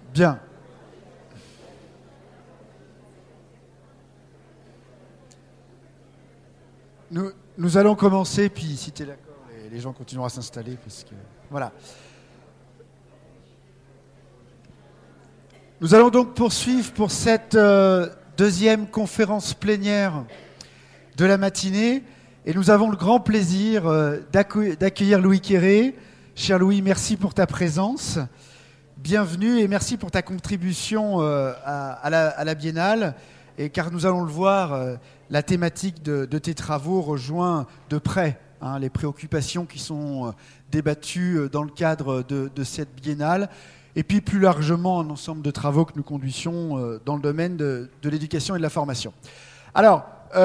Bien. Nous allons commencer, puis si tu es d'accord, les gens continueront à s'installer. Parce que, voilà. Nous allons donc poursuivre pour cette deuxième conférence plénière de la matinée. Et nous avons le grand plaisir d'accueillir Louis Quéré. Cher Louis, merci pour ta présence. Bienvenue et merci pour ta contribution à la Biennale. Et car nous allons le voir, la thématique de tes travaux rejoint de près les préoccupations qui sont débattues dans le cadre de cette Biennale. Et puis plus largement un ensemble de travaux que nous conduisons dans le domaine de l'éducation et de la formation. Alors,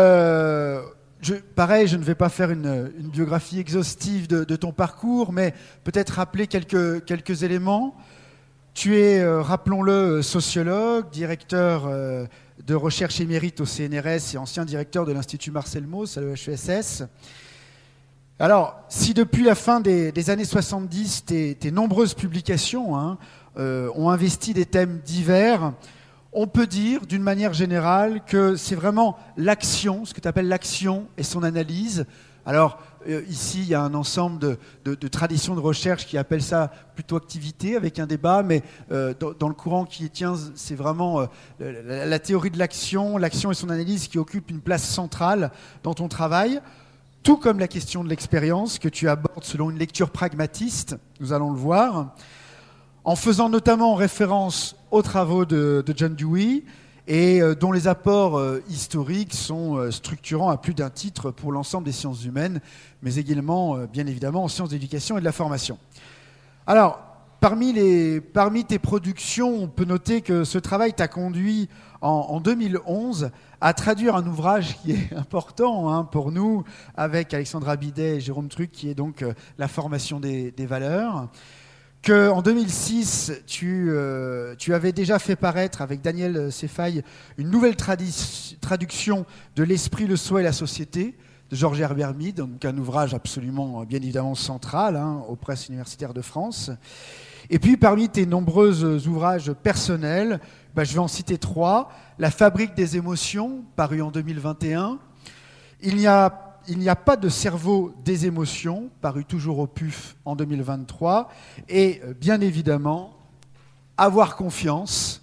pareil, je ne vais pas faire une biographie exhaustive de ton parcours, mais peut-être rappeler quelques éléments. Tu es, rappelons-le, sociologue, directeur de recherche émérite au CNRS et ancien directeur de l'Institut Marcel Mauss à l'EHESS. Alors, si depuis la fin des années 70, tes nombreuses publications ont investi des thèmes divers, on peut dire, d'une manière générale, que c'est vraiment l'action, ce que tu appelles l'action et son analyse. Alors, ici, il y a un ensemble de traditions de recherche qui appellent ça plutôt activité, avec un débat, mais dans le courant qui tient, c'est vraiment la théorie de l'action et son analyse qui occupe une place centrale dans ton travail, tout comme la question de l'expérience que tu abordes selon une lecture pragmatiste, nous allons le voir, en faisant notamment référence aux travaux de John Dewey, et dont les apports historiques sont structurants à plus d'un titre pour l'ensemble des sciences humaines, mais également, bien évidemment, en sciences d'éducation et de la formation. Alors, parmi tes productions, on peut noter que ce travail t'a conduit en 2011 à traduire un ouvrage qui est important pour nous, avec Alexandra Bidet et Jérôme Truc, qui est donc la formation des valeurs. Qu'en 2006, tu avais déjà fait paraître avec Daniel Cefaï une nouvelle traduction de L'Esprit, le soi et la société de Georges Herbert Mead, donc un ouvrage absolument, bien évidemment, central aux presses universitaires de France. Et puis, parmi tes nombreux ouvrages personnels, je vais en citer 3. La fabrique des émotions, paru en 2021. Il n'y a pas de cerveau des émotions, paru toujours au PUF en 2023. Et bien évidemment, avoir confiance.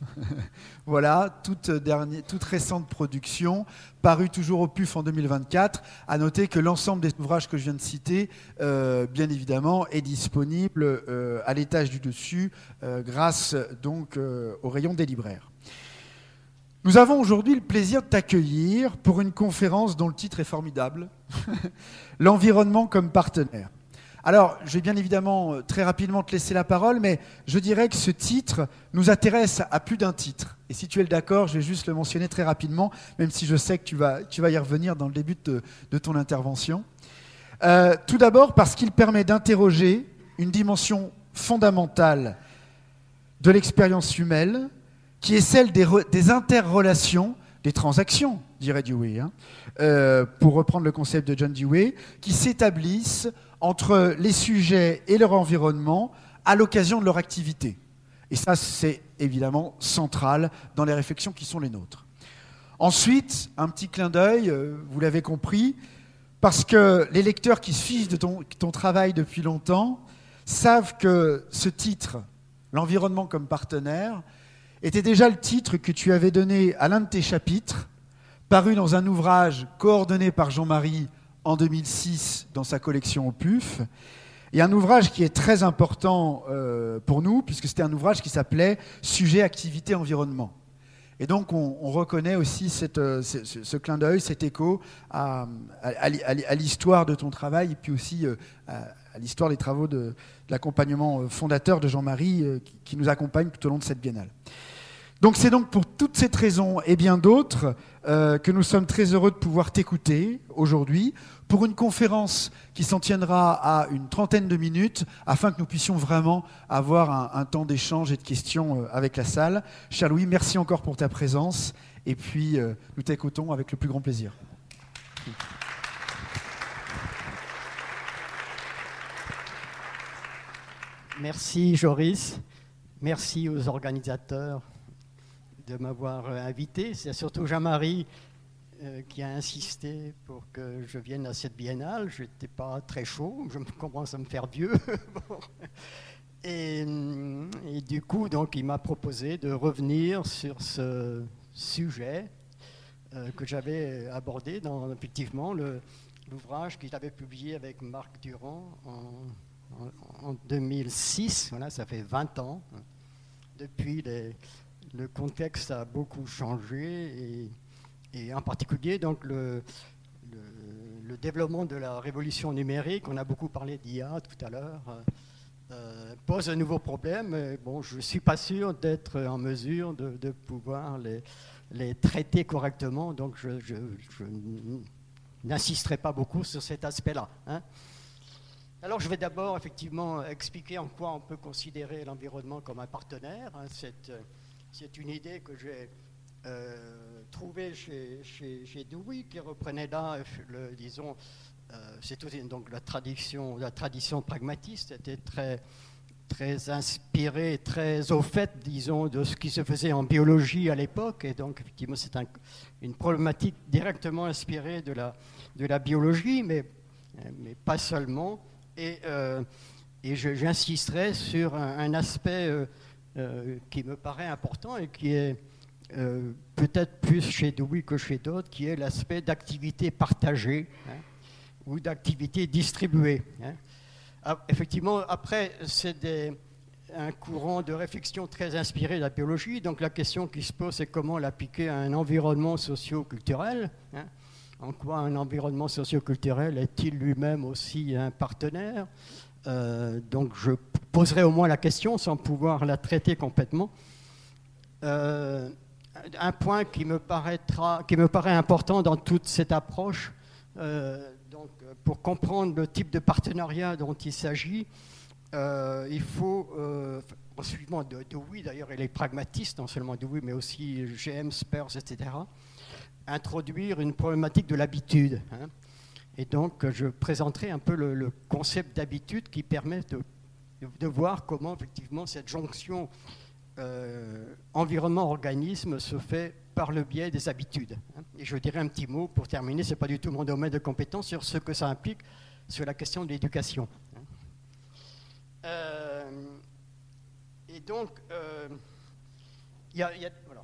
Voilà, toute récente production, paru toujours au PUF en 2024. À noter que l'ensemble des ouvrages que je viens de citer, bien évidemment, est disponible à l'étage du dessus, grâce donc au rayon des libraires. Nous avons aujourd'hui le plaisir de t'accueillir pour une conférence dont le titre est formidable, L'environnement comme partenaire. Alors, je vais bien évidemment très rapidement te laisser la parole, mais je dirais que ce titre nous intéresse à plus d'un titre. Et si tu es d'accord, je vais juste le mentionner très rapidement, même si je sais que tu vas y revenir dans le début de ton intervention. Tout d'abord parce qu'il permet d'interroger une dimension fondamentale de l'expérience humaine, qui est celle des interrelations, des transactions, dirait Dewey, pour reprendre le concept de John Dewey, qui s'établissent entre les sujets et leur environnement à l'occasion de leur activité. Et ça, c'est évidemment central dans les réflexions qui sont les nôtres. Ensuite, un petit clin d'œil, vous l'avez compris, parce que les lecteurs qui suivent ton travail depuis longtemps savent que ce titre, L'environnement comme partenaire, était déjà le titre que tu avais donné à l'un de tes chapitres, paru dans un ouvrage coordonné par Jean-Marie en 2006 dans sa collection au PUF, et un ouvrage qui est très important pour nous, puisque c'était un ouvrage qui s'appelait « Sujet, activité, environnement ». Et donc on reconnaît aussi ce clin d'œil, cet écho à l'histoire de ton travail, et puis aussi à l'histoire des travaux de l'accompagnement fondateur de Jean-Marie qui nous accompagne tout au long de cette biennale. Donc c'est donc pour toutes ces raisons et bien d'autres que nous sommes très heureux de pouvoir t'écouter aujourd'hui pour une conférence qui s'en tiendra à une trentaine de minutes afin que nous puissions vraiment avoir un temps d'échange et de questions avec la salle. Cher Louis, merci encore pour ta présence et puis nous t'écoutons avec le plus grand plaisir. Merci Joris. Merci aux organisateurs de m'avoir invité. C'est surtout Jean-Marie qui a insisté pour que je vienne à cette biennale. Je n'étais pas très chaud, je commence à me faire vieux. et du coup, donc, il m'a proposé de revenir sur ce sujet que j'avais abordé dans, effectivement, l'ouvrage qu'il avait publié avec Marc Durand en 2006. Voilà, ça fait 20 ans. Depuis, le contexte a beaucoup changé et en particulier donc le développement de la révolution numérique, on a beaucoup parlé d'IA tout à l'heure, pose un nouveau problème. Bon, je ne suis pas sûr d'être en mesure de pouvoir les traiter correctement, donc je n'insisterai pas beaucoup sur cet aspect-là. Hein. Alors, je vais d'abord effectivement expliquer en quoi on peut considérer l'environnement comme un partenaire. Hein. C'est une idée que j'ai trouvée chez Dewey, qui reprenait là, disons, c'est aussi donc la tradition pragmatiste était très inspirée, très au fait, disons, de ce qui se faisait en biologie à l'époque, et donc effectivement c'est une problématique directement inspirée de la biologie, mais pas seulement. Et j'insisterai sur un aspect qui me paraît important et qui est peut-être plus chez Dewey que chez d'autres, qui est l'aspect d'activité partagée, hein, ou d'activité distribuée. Hein. Effectivement, après, c'est un courant de réflexion très inspiré de la biologie, donc la question qui se pose, c'est comment l'appliquer à un environnement socio-culturel. Hein. En quoi un environnement socio-culturel est-il lui-même aussi un partenaire? Donc je poserai au moins la question sans pouvoir la traiter complètement. Un point qui me paraît important dans toute cette approche, donc pour comprendre le type de partenariat dont il s'agit, il faut, en suivant Dewey, d'ailleurs il est pragmatiste, non seulement Dewey, mais aussi James, Peirce, etc., introduire une problématique de l'habitude. Hein. Et donc, je présenterai un peu le concept d'habitude qui permet de voir comment, effectivement, cette jonction environnement-organisme se fait par le biais des habitudes. Hein. Et je dirai un petit mot pour terminer, ce n'est pas du tout mon domaine de compétence, sur ce que ça implique sur la question de l'éducation. Hein. Et donc, voilà.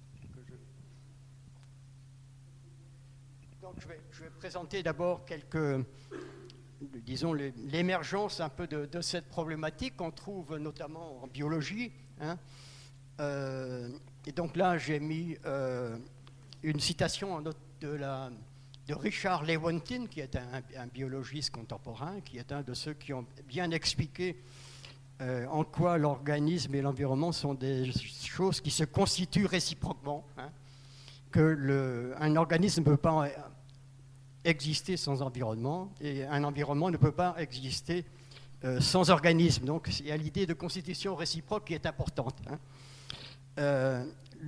Donc, je vais présenter d'abord disons, l'émergence un peu de cette problématique qu'on trouve notamment en biologie. Hein. Et donc là, j'ai mis une citation de Richard Lewontin, qui est un biologiste contemporain, qui est un de ceux qui ont bien expliqué en quoi l'organisme et l'environnement sont des choses qui se constituent réciproquement. Hein. Un organisme ne peut pas exister sans environnement et un environnement ne peut pas exister sans organisme. Donc il y a l'idée de constitution réciproque qui est importante. Hein.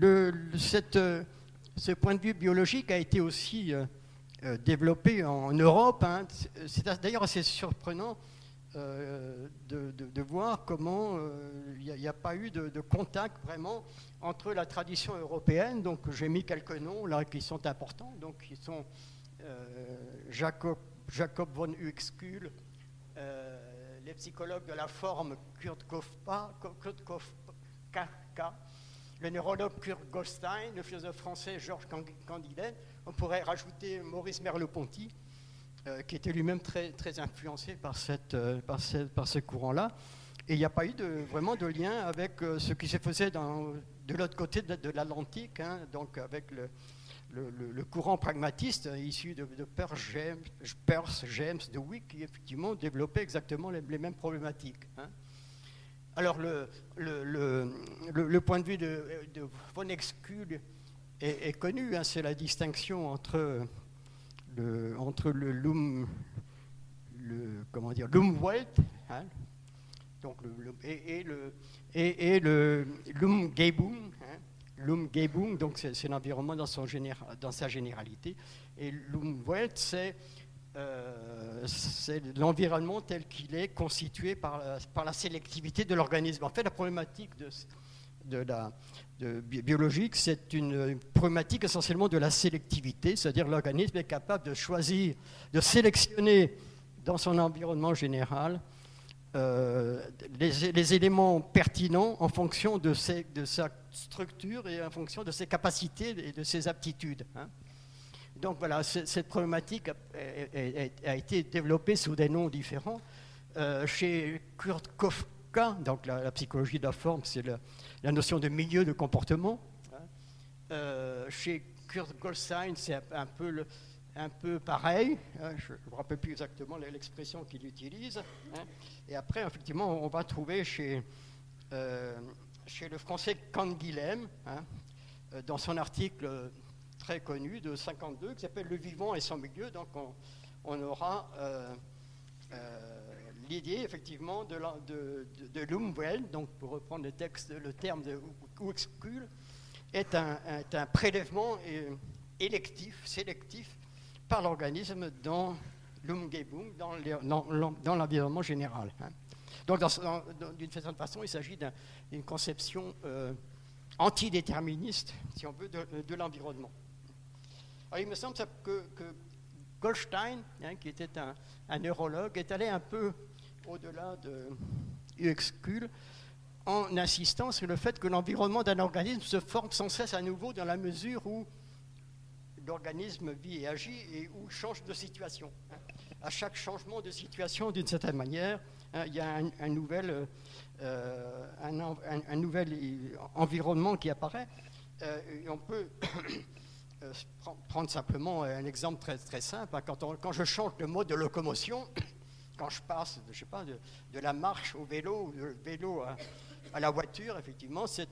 Ce point de vue biologique a été aussi développé en Europe. Hein. C'est d'ailleurs assez surprenant de voir comment il n'y a pas eu de contact vraiment entre la tradition européenne. Donc j'ai mis quelques noms là qui sont importants, donc qui sont Jacob von Uexküll, les psychologues de la forme Kurt Kafka, le neurologue Kurt Goldstein, le philosophe français Georges Candilet. On pourrait rajouter Maurice Merleau-Ponty, qui était lui-même très, très influencé par ce courant-là. Et il n'y a pas eu vraiment de lien avec ce qui se faisait de l'autre côté de l'Atlantique, hein, donc avec le courant pragmatiste issu de Peirce, James, Dewey, qui effectivement développait exactement les mêmes problématiques. Hein. Alors le point de vue de von Uexküll est connu, hein, c'est la distinction entre l'Umwelt, hein, donc et le Umgebung, hein. L'Umgebung, donc c'est l'environnement dans sa généralité, et l'Umwelt, c'est c'est l'environnement tel qu'il est constitué par la sélectivité de l'organisme. En fait, la problématique biologique, c'est une problématique essentiellement de la sélectivité, c'est-à-dire l'organisme est capable de choisir, de sélectionner dans son environnement général les éléments pertinents en fonction de sa structure et en fonction de ses capacités et de ses aptitudes. Donc voilà, cette problématique a été développée sous des noms différents. Chez Kurt Koffka, donc la psychologie de la forme, c'est la notion de milieu de comportement. Chez Kurt Goldstein, c'est un peu pareil. Je ne me rappelle plus exactement l'expression qu'il utilise. Et après, effectivement, on va trouver chez le français Canguilhem, dans son article très connu de 52 qui s'appelle « Le vivant et son milieu ». Donc on aura l'idée effectivement de Lumwelt, donc pour reprendre le terme de Uexküll, est un prélèvement sélectif par l'organisme dans l'Umgebung, dans l'environnement général. Donc d'une certaine façon, il s'agit d'une conception antidéterministe, si on veut, de l'environnement. Alors, il me semble que Goldstein, qui était un neurologue, est allé un peu au-delà de Uexküll en insistant sur le fait que l'environnement d'un organisme se forme sans cesse à nouveau dans la mesure où l'organisme vit et agit et où change de situation. À chaque changement de situation, d'une certaine manière, il y a un nouvel environnement qui apparaît. Et on peut prendre simplement un exemple très, très simple. Quand je change de mode de locomotion, quand je passe, je sais pas, de la marche au vélo, ou du vélo à la voiture, effectivement, c'est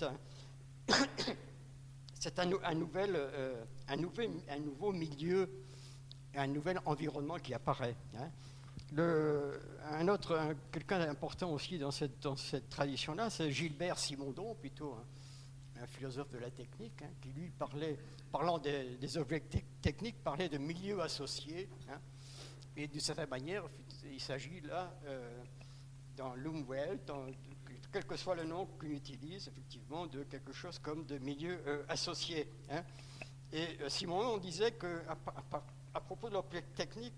un nouveau milieu, un nouvel environnement qui apparaît. Quelqu'un d'important aussi dans cette tradition-là, c'est Gilbert Simondon, plutôt un philosophe de la technique, qui lui parlant des objets techniques, parlait de milieux associés. Et d'une certaine manière, il s'agit là, dans Lumwelt, quel que soit le nom qu'on utilise, effectivement, de quelque chose comme de milieu associé. Et Simondon disait qu'à propos de l'objet technique,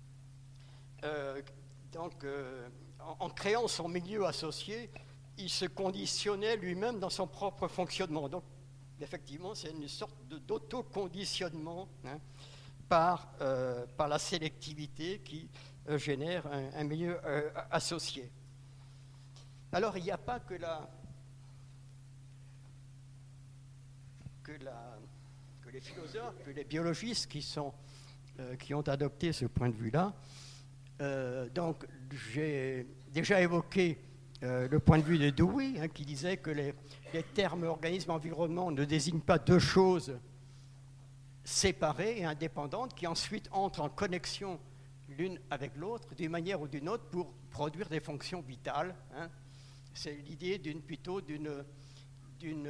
en créant son milieu associé, il se conditionnait lui-même dans son propre fonctionnement. Donc, effectivement, c'est une sorte d'autoconditionnement par la sélectivité qui génère un milieu associé. Alors, il n'y a pas que les philosophes, que les biologistes qui ont adopté ce point de vue-là. Donc, j'ai déjà évoqué le point de vue de Dewey, qui disait que les termes organisme-environnement ne désignent pas deux choses séparées et indépendantes qui ensuite entrent en connexion l'une avec l'autre d'une manière ou d'une autre pour produire des fonctions vitales. C'est l'idée plutôt d'une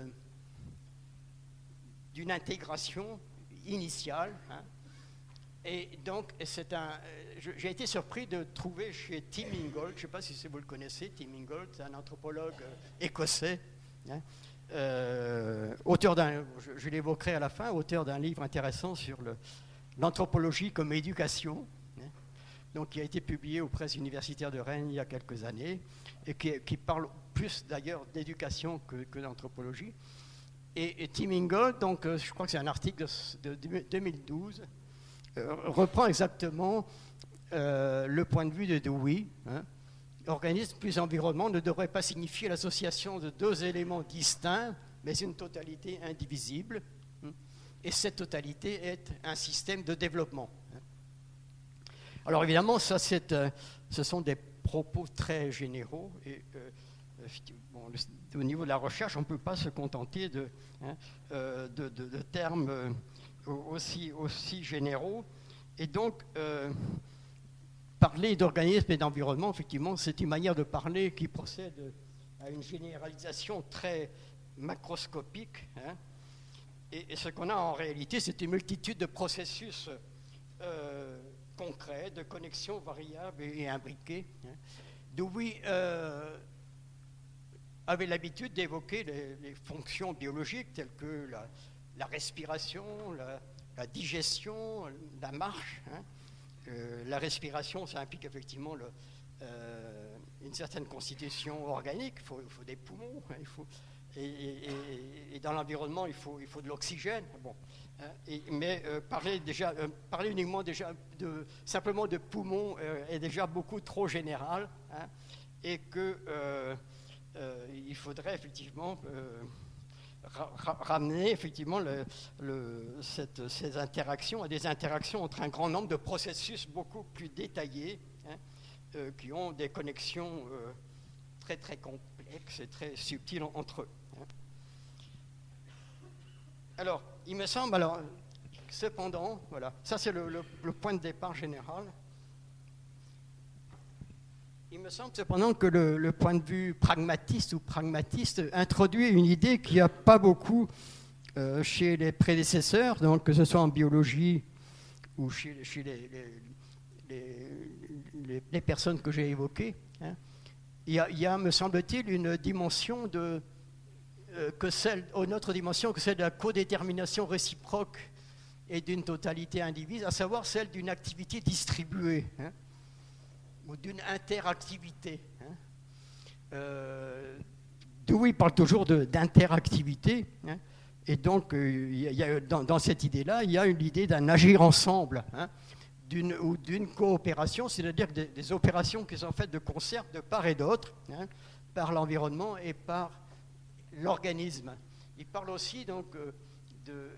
intégration initiale. Et donc, j'ai été surpris de trouver chez Tim Ingold, je ne sais pas si vous le connaissez, Tim Ingold, c'est un anthropologue écossais, auteur je l'évoquerai à la fin, auteur d'un livre intéressant sur l'anthropologie comme éducation, donc qui a été publié aux presses universitaires de Rennes il y a quelques années, et qui parle plus d'ailleurs d'éducation que d'anthropologie. Et Tim Ingold, donc, je crois que c'est un article de 2012, reprend exactement le point de vue de Dewey. Organisme plus environnement ne devrait pas signifier l'association de deux éléments distincts, mais une totalité indivisible. Et cette totalité est un système de développement. Alors évidemment, ça, ce sont des propos très généraux. Et au niveau de la recherche, on ne peut pas se contenter de termes aussi généraux. Et donc, parler d'organisme et d'environnement, effectivement, c'est une manière de parler qui procède à une généralisation très macroscopique. Et ce qu'on a en réalité, c'est une multitude de processus concret de connexions variables et imbriquées. Dewey avait l'habitude d'évoquer les fonctions biologiques telles que la respiration, la digestion, la marche. La respiration, ça implique effectivement une certaine constitution organique. Il faut des poumons, et dans l'environnement, il faut de l'oxygène. Bon. Mais parler uniquement simplement de poumons est déjà beaucoup trop général, et il faudrait effectivement ramener effectivement ces interactions à des interactions entre un grand nombre de processus beaucoup plus détaillés, qui ont des connexions très très complexes et très subtiles entre eux. Alors, il me semble, cependant, voilà, ça c'est le point de départ général. Il me semble cependant que le point de vue pragmatiste introduit une idée qu'il n'y a pas beaucoup chez les prédécesseurs, donc que ce soit en biologie ou chez les personnes que j'ai évoquées. Il y a, me semble-t-il, une dimension autre dimension que celle de la codétermination réciproque et d'une totalité indivise, à savoir celle d'une activité distribuée, ou d'une interactivité. Dewey parle toujours d'interactivité, et donc dans cette idée-là, il y a une idée d'un agir ensemble, d'une coopération, c'est-à-dire des opérations qui sont faites de concert de part et d'autre, par l'environnement et par l'organisme. Il parle aussi donc de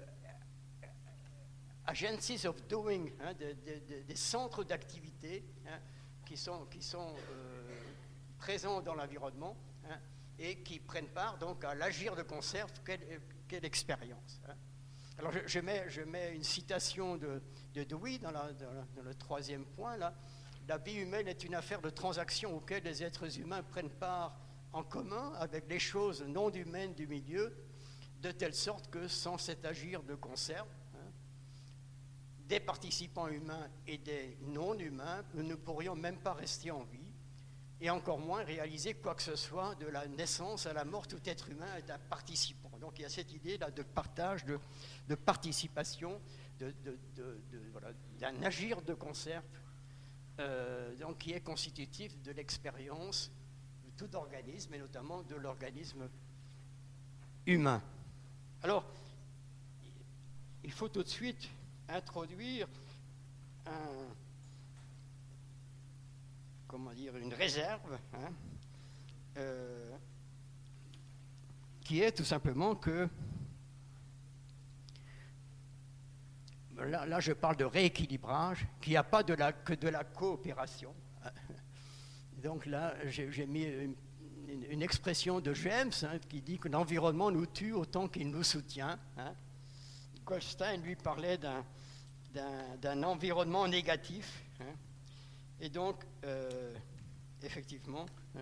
agencies of doing, des centres d'activité qui sont présents dans l'environnement, et qui prennent part donc à l'agir de concert. Quelle expérience. Alors je mets une citation de Dewey dans le troisième point. Là. La vie humaine est une affaire de transactions auxquelles les êtres humains prennent part en commun avec les choses non humaines du milieu, de telle sorte que sans cet agir de concert, des participants humains et des non-humains, nous ne pourrions même pas rester en vie, et encore moins réaliser quoi que ce soit de la naissance à la mort. Tout être humain est un participant. Donc il y a cette idée-là de partage, de participation, voilà, d'un agir de concert, donc qui est constitutif de l'expérience de tout organisme, et notamment de l'organisme humain. Alors, il faut tout de suite introduire une réserve, qui est tout simplement que, là je parle de rééquilibrage, qu'il n'y a pas que de la coopération. Donc là, j'ai mis une expression de James, qui dit que l'environnement nous tue autant qu'il nous soutient. Goldstein, lui, parlait d'un environnement négatif. Et donc, effectivement,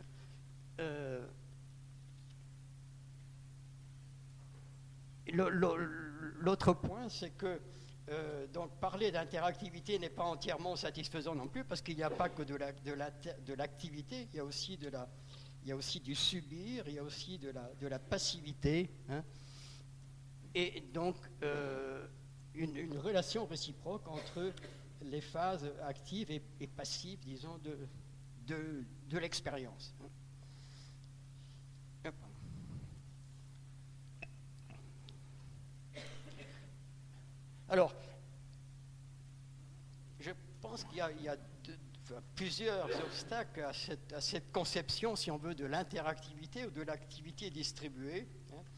l'autre point, c'est que donc parler d'interactivité n'est pas entièrement satisfaisant non plus, parce qu'il n'y a pas que de l'activité, il y a aussi du subir, il y a aussi de la passivité, et donc une relation réciproque entre les phases actives et passives, disons, de l'expérience. Alors, je pense qu'il y a plusieurs obstacles à cette conception, si on veut, de l'interactivité ou de l'activité distribuée.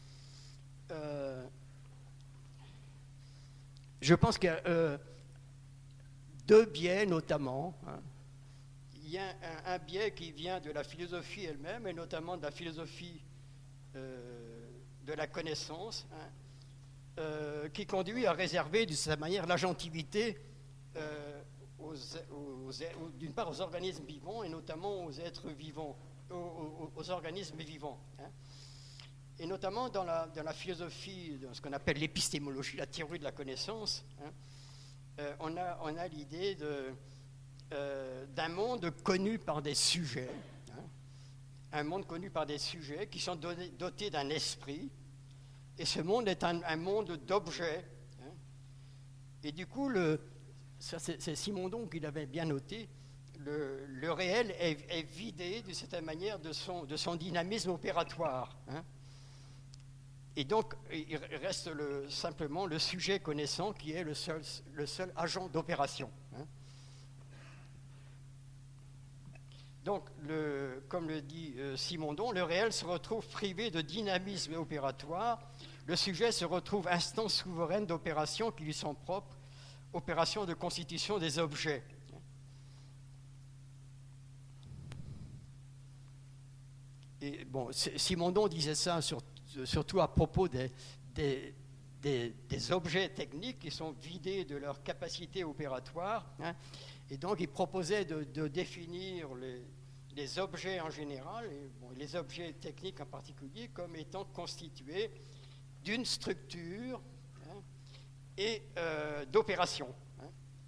Je pense qu'il y a deux biais notamment. Il y a un biais qui vient de la philosophie elle-même, et notamment de la philosophie de la connaissance, qui conduit à réserver de cette manière l'agentivité d'une part aux organismes vivants, et notamment aux êtres vivants, aux organismes vivants. Et notamment dans la philosophie, dans ce qu'on appelle l'épistémologie, la théorie de la connaissance, on a l'idée d'un monde connu par des sujets, hein, un monde connu par des sujets qui sont dotés d'un esprit, et ce monde est un monde d'objets. Hein. Et du coup, c'est Simondon qui l'avait bien noté, le réel est vidé d'une certaine manière de son dynamisme opératoire. Hein. Et donc, il reste simplement le sujet connaissant qui est le seul agent d'opération. Hein. Donc, comme le dit Simondon, le réel se retrouve privé de dynamisme opératoire, le sujet se retrouve instance souveraine d'opérations qui lui sont propres, opérations de constitution des objets. Et bon, Simondon disait ça surtout à propos des objets techniques qui sont vidés de leur capacité opératoire. Hein, et donc, il proposait de définir les objets en général, et les objets techniques en particulier, comme étant constitués d'une structure, hein, et d'opération. Hein.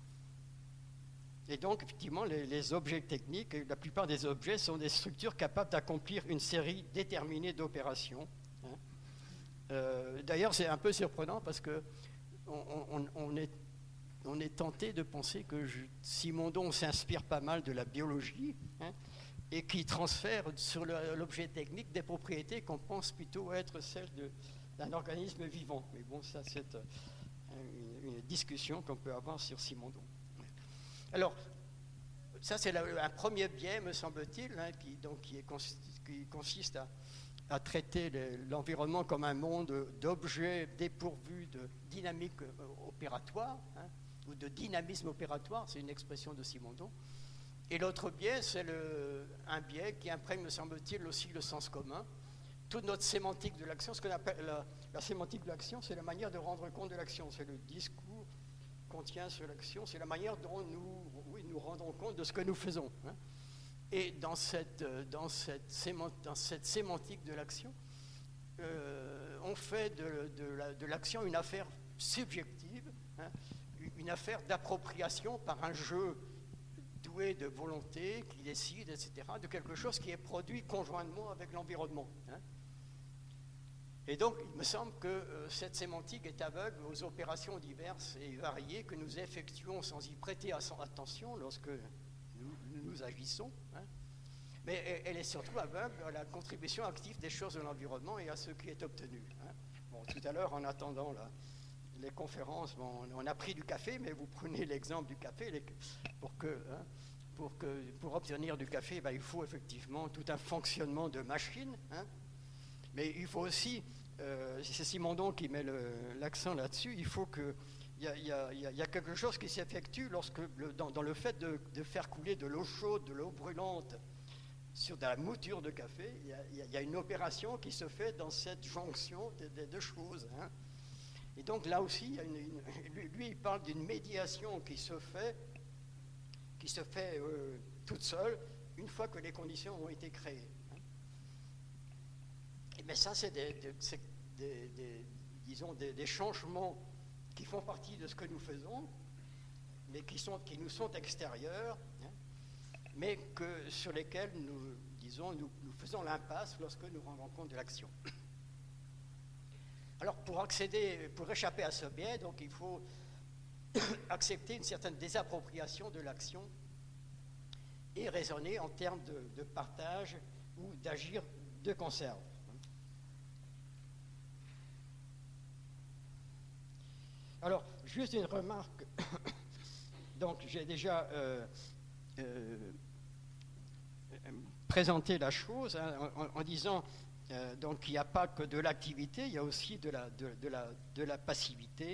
Et donc, effectivement, les objets techniques, la plupart des objets sont des structures capables d'accomplir une série déterminée d'opérations. Hein. D'ailleurs, c'est un peu surprenant parce que on est tenté de penser que Simondon s'inspire pas mal de la biologie, hein, et qui transfère sur l'objet technique des propriétés qu'on pense plutôt être celles d'un organisme vivant. Mais bon, ça c'est une discussion qu'on peut avoir sur Simondon. Alors, ça c'est un premier biais, me semble-t-il, hein, qui consiste à traiter l'environnement comme un monde d'objets dépourvus de dynamique opératoire, hein, ou de dynamisme opératoire, c'est une expression de Simondon. Et l'autre biais, c'est un biais qui imprègne, me semble-t-il, aussi le sens commun. Toute notre sémantique de l'action, ce qu'on appelle la sémantique de l'action, c'est la manière de rendre compte de l'action, c'est le discours qu'on tient sur l'action, c'est la manière dont nous rendons compte de ce que nous faisons. Hein. Et dans cette sémantique de l'action, on fait de l'action une affaire subjective, hein, une affaire d'appropriation par un jeu doué de volonté, qui décide, etc., de quelque chose qui est produit conjointement avec l'environnement. Hein. Et donc, il me semble que cette sémantique est aveugle aux opérations diverses et variées que nous effectuons sans y prêter attention lorsque nous agissons. Hein. Mais elle est surtout aveugle à la contribution active des choses de l'environnement et à ce qui est obtenu. Hein. Bon, tout à l'heure, en attendant les conférences, on a pris du café, mais vous prenez l'exemple du café, pour obtenir du café, il faut effectivement tout un fonctionnement de machine, hein. Mais il faut aussi, c'est Simondon qui met l'accent là-dessus, il faut que il y a quelque chose qui s'effectue dans le fait de faire couler de l'eau chaude, de l'eau brûlante sur de la mouture de café. Il y a une opération qui se fait dans cette jonction des deux choses. Hein. Et donc là aussi, lui il parle d'une médiation qui se fait toute seule une fois que les conditions ont été créées. Hein. Mais ça, c'est des changements qui font partie de ce que nous faisons, mais qui nous sont extérieurs, hein, mais sur lesquels nous faisons l'impasse lorsque nous rendons compte de l'action. Alors, pour échapper à ce biais, donc, il faut accepter une certaine désappropriation de l'action et raisonner en termes de partage ou d'agir de conserve. Alors, juste une remarque. Donc, j'ai déjà présenté la chose, hein, en disant donc qu'il n'y a pas que de l'activité, il y a aussi de la passivité,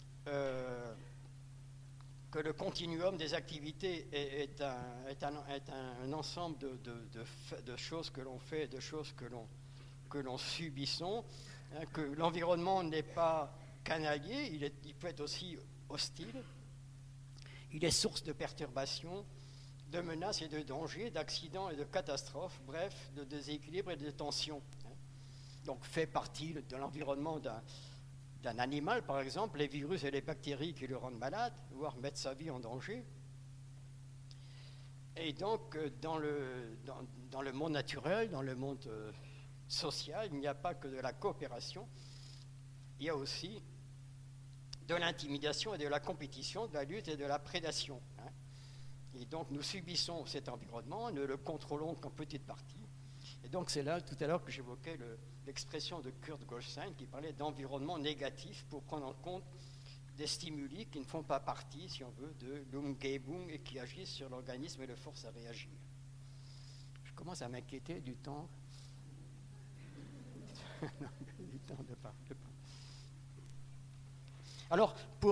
que le continuum des activités est un ensemble de choses que l'on fait et de choses que l'on subissons, hein, que l'environnement n'est pas canalier, il peut être aussi hostile, il est source de perturbations, de menaces et de dangers, d'accidents et de catastrophes, bref, de déséquilibres et de tensions. Donc fait partie de l'environnement d'un d'un animal, par exemple, les virus et les bactéries qui le rendent malade, voire mettent sa vie en danger. Et donc, dans le monde naturel, dans le monde social, il n'y a pas que de la coopération, il y a aussi de l'intimidation et de la compétition, de la lutte et de la prédation. Et donc, nous subissons cet environnement, nous le contrôlons qu'en petite partie. Et donc, c'est là, tout à l'heure, que j'évoquais l'expression de Kurt Goldstein qui parlait d'environnement négatif pour prendre en compte des stimuli qui ne font pas partie, si on veut, de l'Umgebung et qui agissent sur l'organisme et le forcent à réagir. Je commence à m'inquiéter du temps. Du temps de pas. Alors,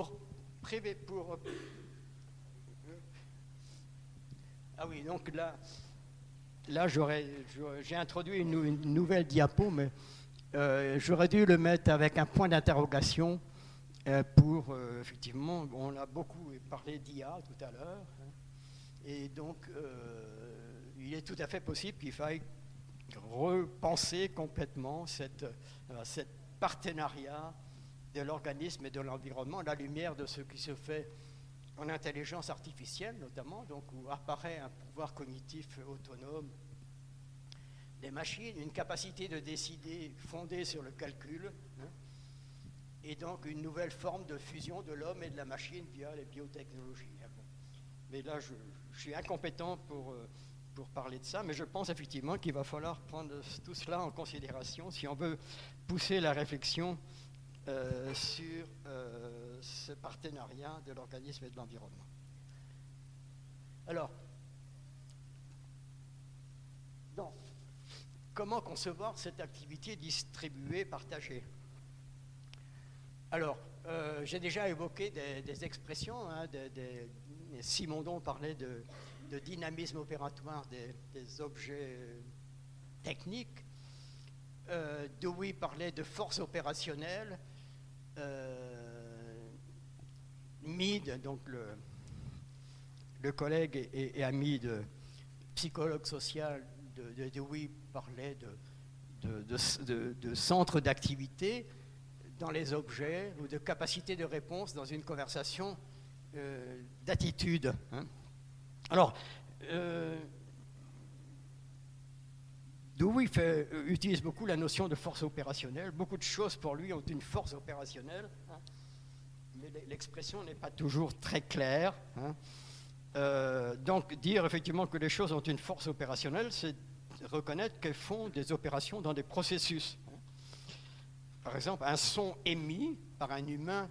ah oui, donc là j'ai introduit une nouvelle diapo, mais j'aurais dû le mettre avec un point d'interrogation pour, effectivement, on a beaucoup parlé d'IA tout à l'heure, et donc il est tout à fait possible qu'il faille repenser complètement cette partenariat de l'organisme et de l'environnement à la lumière de ce qui se fait en intelligence artificielle notamment, donc où apparaît un pouvoir cognitif autonome des machines, une capacité de décider fondée sur le calcul, et donc une nouvelle forme de fusion de l'homme et de la machine via les biotechnologies. Mais là, je suis incompétent pour parler de ça, mais je pense effectivement qu'il va falloir prendre tout cela en considération si on veut pousser la réflexion sur ce partenariat de l'organisme et de l'environnement. Alors, donc, comment concevoir cette activité distribuée, partagée? Alors, j'ai déjà évoqué des expressions, Simondon parlait de dynamisme opératoire des objets techniques, Dewey parlait de force opérationnelle, Mead, donc le collègue et ami de psychologue social de Dewey, parlait de centre d'activité dans les objets ou de capacité de réponse dans une conversation d'attitude. Alors, Dewey utilise beaucoup la notion de force opérationnelle. Beaucoup de choses pour lui ont une force opérationnelle, mais l'expression n'est pas toujours très claire. Donc, dire effectivement que les choses ont une force opérationnelle, c'est reconnaître qu'elles font des opérations dans des processus. Par exemple, un son émis par un humain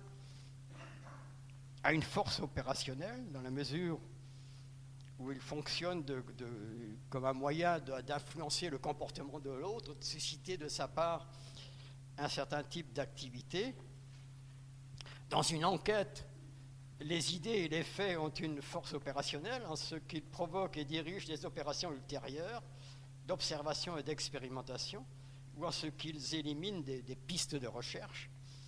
a une force opérationnelle dans la mesure où il fonctionne comme un moyen d'influencer le comportement de l'autre, de susciter de sa part un certain type d'activité. Dans une enquête, les idées et les faits ont une force opérationnelle en ce qu'ils provoquent et dirigent des opérations ultérieures d'observation et d'expérimentation, ou en ce qu'ils éliminent des pistes de recherche.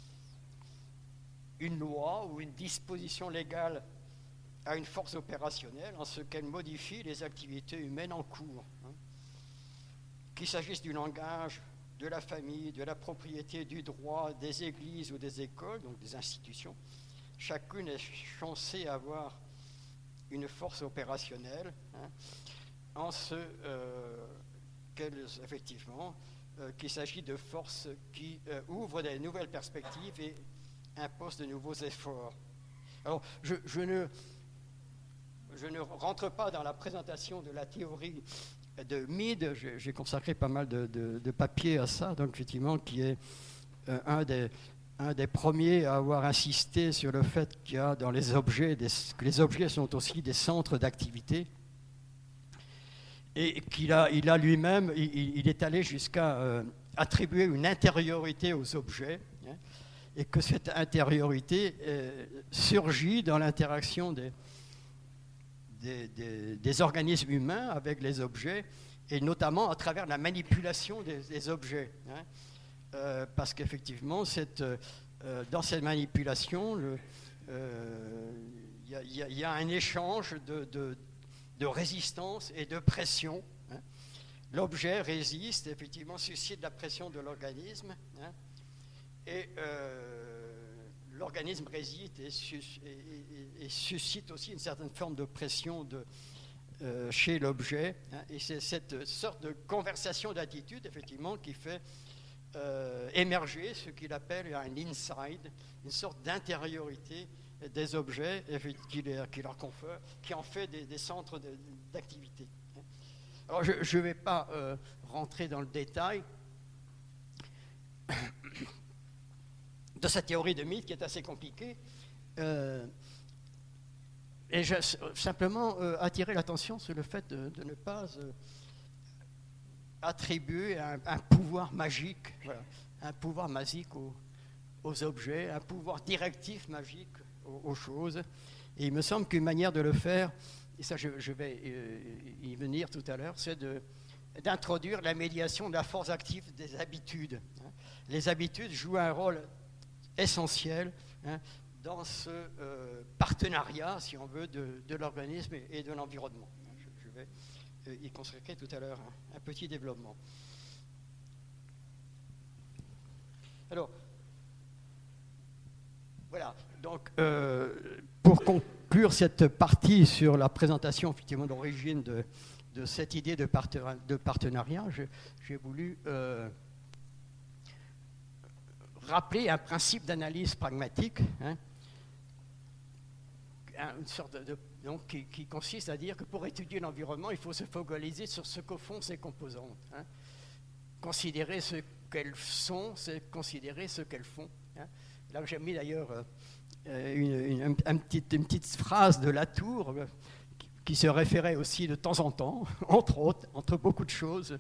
Une loi ou une disposition légale a une force opérationnelle en ce qu'elle modifie les activités humaines en cours. Qu'il s'agisse du langage, de la famille, de la propriété, du droit, des églises ou des écoles, donc des institutions, chacune est censée avoir une force opérationnelle, en ce effectivement, qu'il s'agit de forces qui ouvrent des nouvelles perspectives et imposent de nouveaux efforts. Alors, je ne rentre pas dans la présentation de la théorie de Mead. J'ai consacré pas mal de papiers à ça, donc effectivement, qui est un des premiers à avoir insisté sur le fait qu'il y a dans les objets, que les objets sont aussi des centres d'activité, et qu'il a lui-même, il est allé jusqu'à attribuer une intériorité aux objets, et que cette intériorité surgit dans l'interaction des organismes humains avec les objets, et notamment à travers la manipulation des objets. Parce qu'effectivement, dans cette manipulation, il y a un échange de résistance et de pression. L'objet résiste, effectivement, suscite la pression de l'organisme, Et l'organisme résiste et suscite aussi une certaine forme de pression chez l'objet. Hein, et c'est cette sorte de conversation d'attitude, effectivement, qui fait émerger ce qu'il appelle un inside, une sorte d'intériorité des objets qui en fait des centres d'activité. Alors, je ne vais pas rentrer dans le détail de cette théorie de mythe qui est assez compliquée. Et j'ai simplement attiré l'attention sur le fait de ne pas attribuer un pouvoir magique, voilà, un pouvoir magique aux objets, un pouvoir directif magique aux choses. Et il me semble qu'une manière de le faire, et ça je vais y venir tout à l'heure, c'est d'introduire la médiation de la force active des habitudes. Les habitudes jouent un rôle essentiel dans ce partenariat, si on veut, de l'organisme et de l'environnement. Je vais y consacrer tout à l'heure un petit développement. Alors, voilà, donc pour conclure cette partie sur la présentation effectivement d'origine de cette idée de partenariat, j'ai voulu rappeler un principe d'analyse pragmatique, une sorte donc, qui consiste à dire que pour étudier l'environnement, il faut se focaliser sur ce que font ses composantes. Considérer ce qu'elles sont, c'est considérer ce qu'elles font. Là, j'ai mis d'ailleurs une petite phrase de Latour qui se référait aussi de temps en temps, entre autres, entre beaucoup de choses,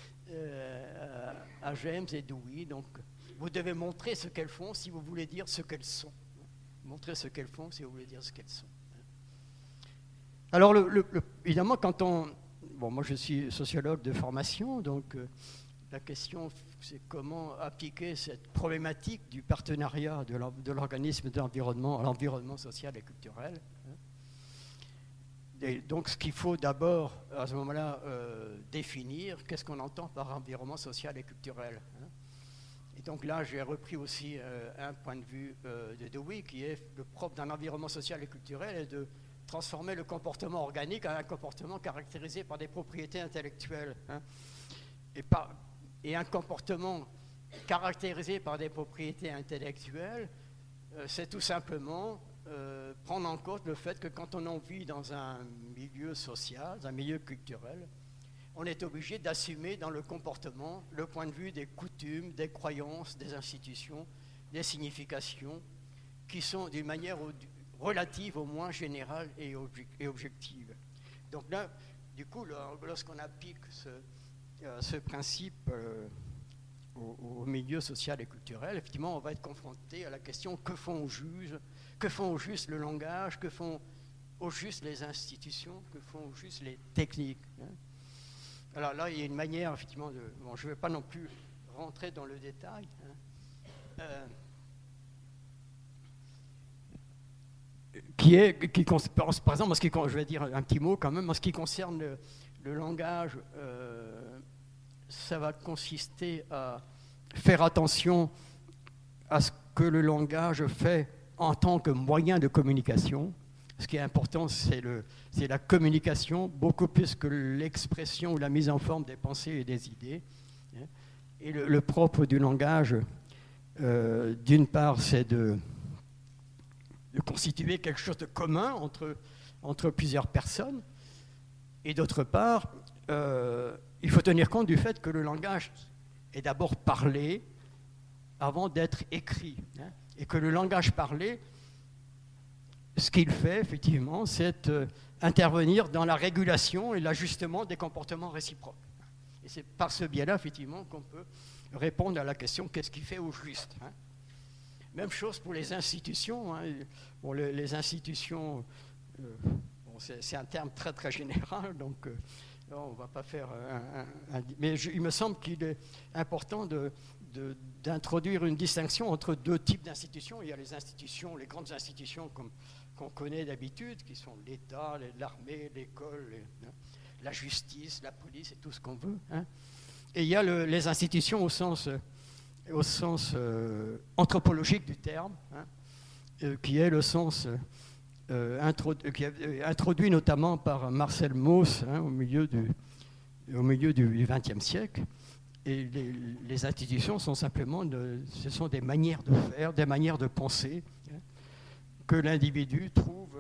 à James et Dewey. Donc, vous devez montrer ce qu'elles font si vous voulez dire ce qu'elles sont. Montrer ce qu'elles font si vous voulez dire ce qu'elles sont. Alors, évidemment, Bon, moi, je suis sociologue de formation, donc la question, c'est comment appliquer cette problématique du partenariat de l'organisme de l'environnement à l'environnement social et culturel. Et donc, ce qu'il faut d'abord, à ce moment-là, définir, qu'est-ce qu'on entend par environnement social et culturel. Et donc là, j'ai repris aussi un point de vue de Dewey, qui est le propre d'un environnement social et culturel, est de transformer le comportement organique en un comportement caractérisé par des propriétés intellectuelles. Et un comportement caractérisé par des propriétés intellectuelles, c'est tout simplement prendre en compte le fait que quand on vit dans un milieu social, un milieu culturel, on est obligé d'assumer dans le comportement le point de vue des coutumes, des croyances, des institutions, des significations qui sont d'une manière relative au moins générale et objective. Donc là, du coup, lorsqu'on applique ce principe au milieu social et culturel, effectivement, on va être confronté à la question que font au juste le langage, que font au juste les institutions, que font au juste les techniques. Alors là, il y a une manière, effectivement, bon, je ne vais pas non plus rentrer dans le détail. Par exemple, je vais dire un petit mot quand même, en ce qui concerne le langage, ça va consister à faire attention à ce que le langage fait en tant que moyen de communication. Ce qui est important, c'est la communication, beaucoup plus que l'expression ou la mise en forme des pensées et des idées. Et le propre du langage, d'une part, c'est de constituer quelque chose de commun entre plusieurs personnes, et d'autre part, il faut tenir compte du fait que le langage est d'abord parlé avant d'être écrit, et que le langage parlé, ce qu'il fait, effectivement, c'est intervenir dans la régulation et l'ajustement des comportements réciproques. Et c'est par ce biais-là, effectivement, qu'on peut répondre à la question « qu'est-ce qui fait au juste ?» Même chose pour les institutions. Bon, les institutions, c'est un terme très, très général, donc on ne va pas faire mais il me semble qu'il est important d'introduire une distinction entre deux types d'institutions. Il y a les institutions, les grandes institutions qu'on connaît d'habitude, qui sont l'État, l'armée, l'école, la justice, la police et tout ce qu'on veut. Et il y a les institutions au sens au sens anthropologique du terme, qui est le sens introduit notamment par Marcel Mauss au milieu du XXe siècle. Et les institutions sont simplement ce sont des manières de faire, des manières de penser que l'individu trouve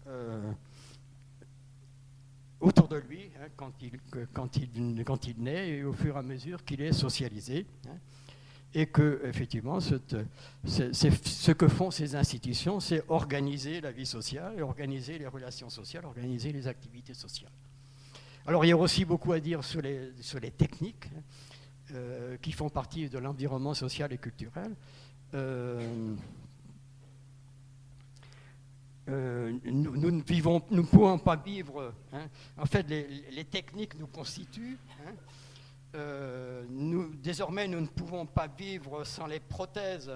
autour de lui quand il naît et au fur et à mesure qu'il est socialisé. Et que, effectivement, ce que font ces institutions, c'est organiser la vie sociale, organiser les relations sociales, organiser les activités sociales. Alors, il y a aussi beaucoup à dire sur les techniques qui font partie de l'environnement social et culturel. Nous ne pouvons pas vivre. En fait, les techniques nous constituent. Désormais, nous ne pouvons pas vivre sans les prothèses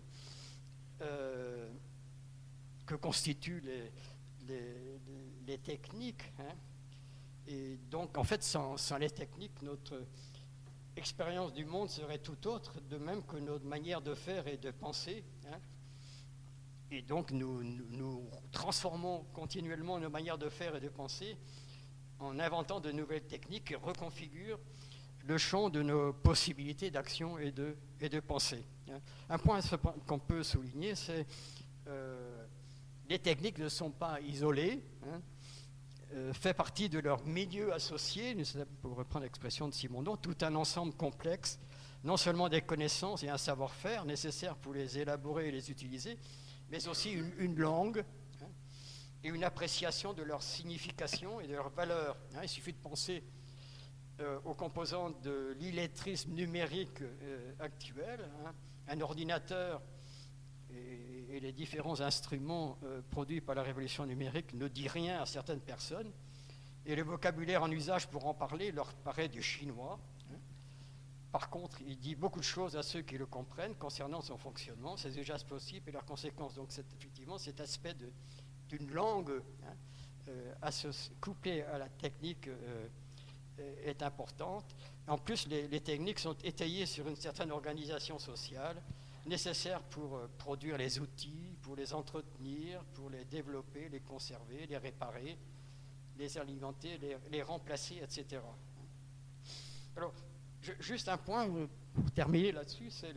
que constituent les techniques. Et donc, en fait, sans les techniques, notre expérience du monde serait tout autre, de même que notre manière de faire et de penser. Et donc, nous transformons continuellement nos manières de faire et de penser en inventant de nouvelles techniques qui reconfigurent le champ de nos possibilités d'action et de pensée. Un point qu'on peut souligner, c'est les techniques ne sont pas isolées, fait partie de leur milieu associé, pour reprendre l'expression de Simondon, tout un ensemble complexe, non seulement des connaissances et un savoir-faire nécessaires pour les élaborer et les utiliser, mais aussi une langue et une appréciation de leur signification et de leur valeur. Il suffit de penser aux composantes de l'illettrisme numérique actuel, un ordinateur et les différents instruments produits par la révolution numérique ne dit rien à certaines personnes, et le vocabulaire en usage pour en parler leur paraît du chinois. Par contre, il dit beaucoup de choses à ceux qui le comprennent concernant son fonctionnement, ses usages possibles et leurs conséquences. Donc effectivement, cet aspect d'une langue couplée à la technique est importante. En plus, les techniques sont étayées sur une certaine organisation sociale nécessaire pour produire les outils, pour les entretenir, pour les développer, les conserver, les réparer, les alimenter, les remplacer, etc. Alors, juste un point pour terminer là-dessus, c'est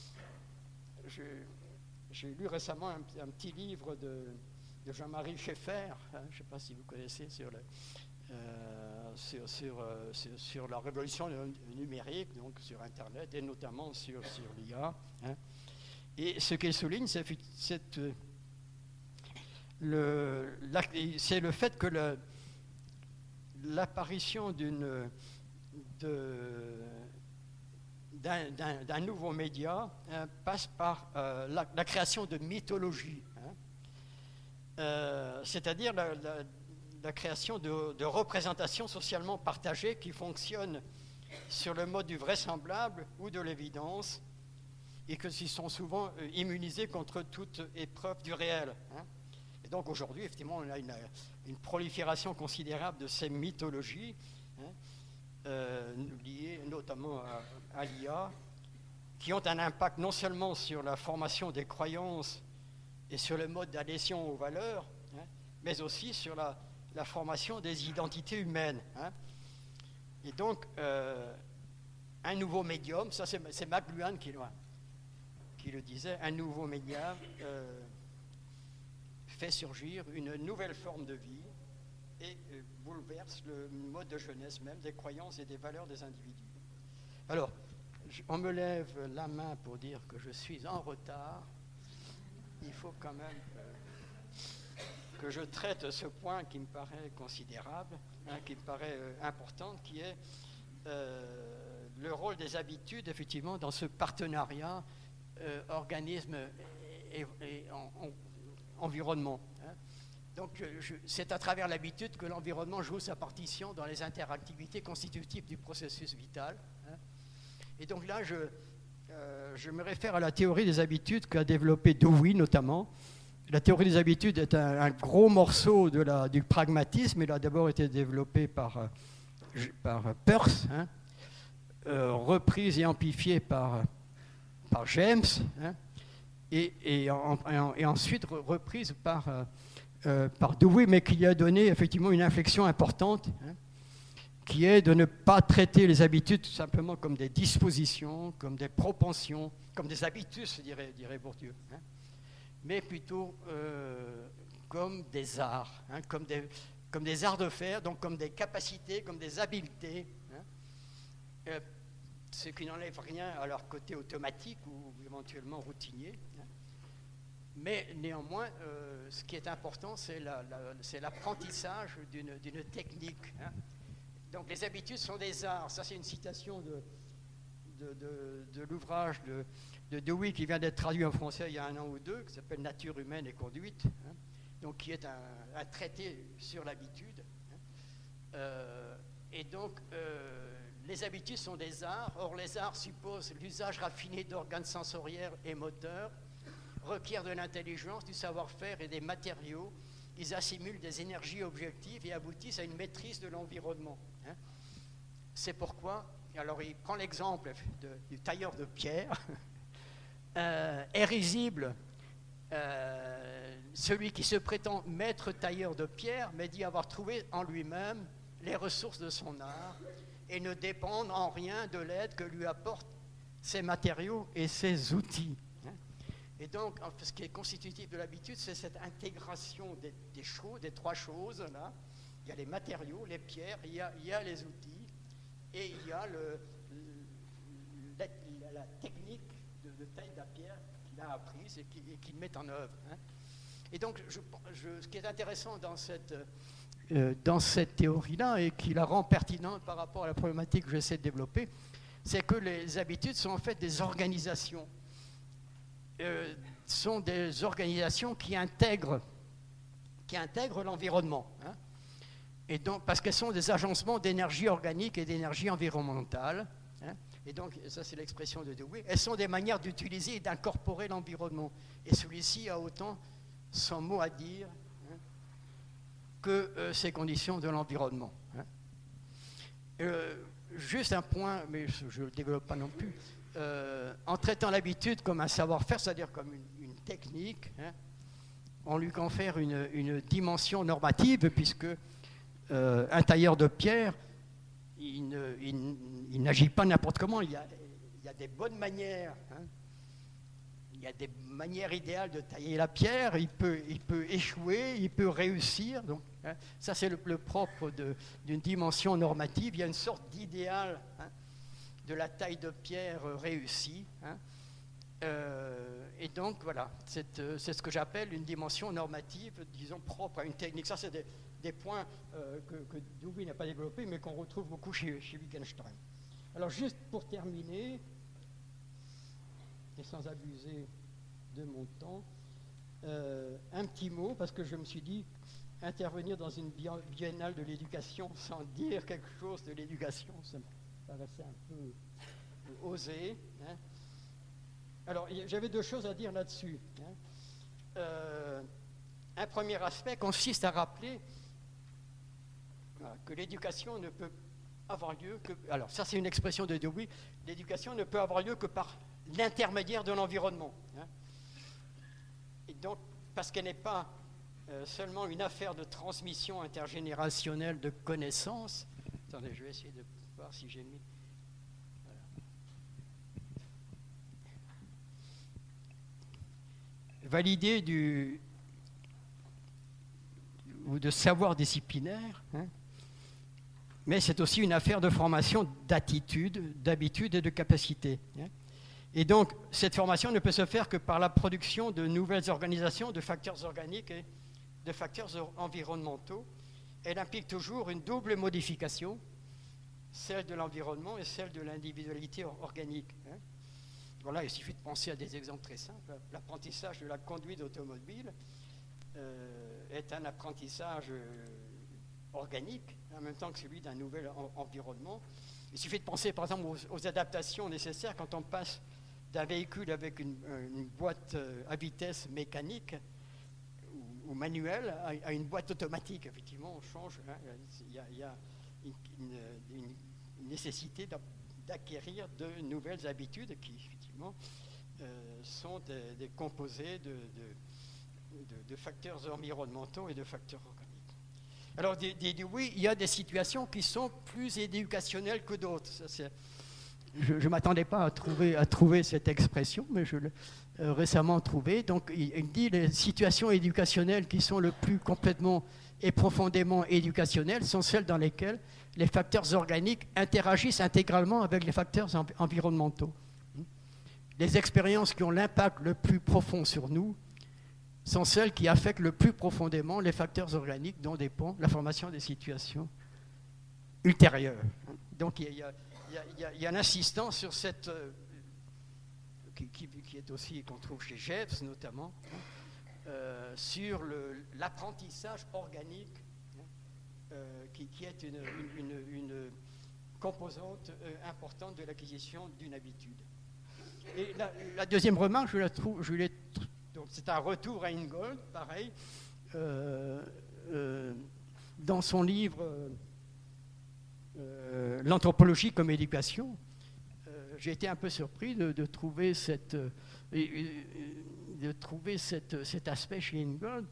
j'ai lu récemment un petit livre de Jean-Marie Schaeffer, je ne sais pas si vous connaissez, sur la révolution numérique, donc sur Internet et notamment sur l'IA. Et ce qu'il souligne, c'est le fait que l'apparition d'un nouveau média passe par la création de mythologie, c'est-à-dire la création de représentations socialement partagées qui fonctionnent sur le mode du vraisemblable ou de l'évidence et qui sont souvent immunisées contre toute épreuve du réel. Et donc aujourd'hui, effectivement, on a une prolifération considérable de ces mythologies liées notamment à l'IA, qui ont un impact non seulement sur la formation des croyances et sur le mode d'adhésion aux valeurs, mais aussi sur la formation des identités humaines. Et donc, un nouveau médium, ça c'est McLuhan qui le disait, un nouveau médium fait surgir une nouvelle forme de vie et bouleverse le mode de jeunesse même, des croyances et des valeurs des individus. Alors, on me lève la main pour dire que je suis en retard. Il faut quand même que je traite ce point qui me paraît considérable, qui me paraît important, qui est le rôle des habitudes, effectivement, dans ce partenariat organisme et environnement. Donc, c'est à travers l'habitude que l'environnement joue sa partition dans les interactivités constitutives du processus vital. Et donc là, je me réfère à la théorie des habitudes qu'a développée Dewey notamment. La théorie des habitudes est un gros morceau du pragmatisme. Il a d'abord été développé par Peirce, reprise et amplifiée par par James, hein, et ensuite reprise par Dewey, mais qui lui a donné effectivement une inflexion importante, hein, qui est de ne pas traiter les habitudes tout simplement comme des dispositions, comme des propensions, comme des habitus, dirait Bourdieu, hein, mais plutôt comme des arts, hein, comme des arts de faire, donc comme des capacités, comme des habiletés, hein, ce qui n'enlève rien à leur côté automatique ou éventuellement routinier. Hein. Mais néanmoins, ce qui est important, c'est l'apprentissage d'une technique. Hein. Donc les habitudes sont des arts. Ça, c'est une citation de l'ouvrage de Dewey qui vient d'être traduit en français il y a 1 an ou 2, qui s'appelle Nature humaine et conduite, hein, donc qui est un traité sur l'habitude. Hein. Et donc, les habitudes sont des arts. Or, les arts supposent l'usage raffiné d'organes sensoriels et moteurs, requièrent de l'intelligence, du savoir-faire et des matériaux. Ils assimilent des énergies objectives et aboutissent à une maîtrise de l'environnement. Hein. C'est pourquoi, alors il prend l'exemple du tailleur de pierre, est risible celui qui se prétend maître tailleur de pierre, mais dit avoir trouvé en lui-même les ressources de son art et ne dépendre en rien de l'aide que lui apportent ses matériaux et ses outils. Et donc, ce qui est constitutif de l'habitude, c'est cette intégration des choses, des 3 choses. Là. Il y a les matériaux, les pierres, il y a les outils, et il y a la technique de taille de la pierre qu'il a apprise et qu'il met en œuvre. Hein. Et donc, ce qui est intéressant dans cette théorie-là, et qui la rend pertinente par rapport à la problématique que j'essaie de développer, c'est que les habitudes sont en fait des organisations. Sont des organisations qui intègrent l'environnement. Hein. Et donc, parce qu'elles sont des agencements d'énergie organique et d'énergie environnementale. Hein. Et donc, ça c'est l'expression de Dewey, elles sont des manières d'utiliser et d'incorporer l'environnement. Et celui-ci a autant son mot à dire, hein, que ces conditions de l'environnement. Hein. Juste un point, mais je ne le développe pas non plus. En traitant l'habitude comme un savoir-faire, c'est-à-dire comme une technique, hein, on lui confère une dimension normative, puisque un tailleur de pierre, il n'agit pas n'importe comment. Il y a des bonnes manières. Hein. Il y a des manières idéales de tailler la pierre. Il peut échouer, il peut réussir. Donc, hein, ça, c'est le propre d'une dimension normative. Il y a une sorte d'idéal, hein, de la taille de pierre réussie. Hein. Et donc, voilà, c'est ce que j'appelle une dimension normative, disons, propre à une technique. Ça, c'est des points que Dewey n'a pas développés, mais qu'on retrouve beaucoup chez Wittgenstein. Alors, juste pour terminer, et sans abuser de mon temps, un petit mot, parce que je me suis dit, intervenir dans une biennale de l'éducation sans dire quelque chose de l'éducation, ça me paraissait un peu osé. Hein. Alors, j'avais 2 choses à dire là-dessus. Hein. Un premier aspect consiste à rappeler que l'éducation ne peut avoir lieu que... Alors, ça, c'est une expression de Dewey. L'éducation ne peut avoir lieu que par l'intermédiaire de l'environnement. Hein. Et donc, parce qu'elle n'est pas seulement une affaire de transmission intergénérationnelle de connaissances. Attendez, je vais essayer de voir si j'ai mis... Valider ou de savoir disciplinaire, hein, mais c'est aussi une affaire de formation d'attitude, d'habitude et de capacité. Hein. Et donc, cette formation ne peut se faire que par la production de nouvelles organisations, de facteurs organiques et de facteurs environnementaux. Elle implique toujours une double modification, celle de l'environnement et celle de l'individualité organique. Hein. Voilà, il suffit de penser à des exemples très simples. L'apprentissage de la conduite automobile est un apprentissage organique, en même temps que celui d'un nouvel environnement. Il suffit de penser, par exemple, aux adaptations nécessaires quand on passe d'un véhicule avec une boîte à vitesse mécanique ou manuelle à une boîte automatique. Effectivement, on change. Hein, il y a une nécessité d'acquérir de nouvelles habitudes qui, effectivement, sont des composés de facteurs environnementaux et de facteurs organiques. Alors, oui, il y a des situations qui sont plus éducationnelles que d'autres. Je ne m'attendais pas à trouver cette expression, mais je l'ai récemment trouvée. Donc, il dit les situations éducationnelles qui sont le plus complètement et profondément éducationnelles sont celles dans lesquelles les facteurs organiques interagissent intégralement avec les facteurs environnementaux. Les expériences qui ont l'impact le plus profond sur nous sont celles qui affectent le plus profondément les facteurs organiques dont dépend la formation des situations ultérieures. Donc il y a l'insistance sur cette, qui est aussi, qu'on trouve chez Jeffs notamment, sur l'apprentissage organique, qui est une composante importante de l'acquisition d'une habitude. Et la deuxième remarque, donc c'est un retour à Ingold, pareil, dans son livre L'anthropologie comme éducation. J'ai été un peu surpris de trouver cet aspect chez Ingold,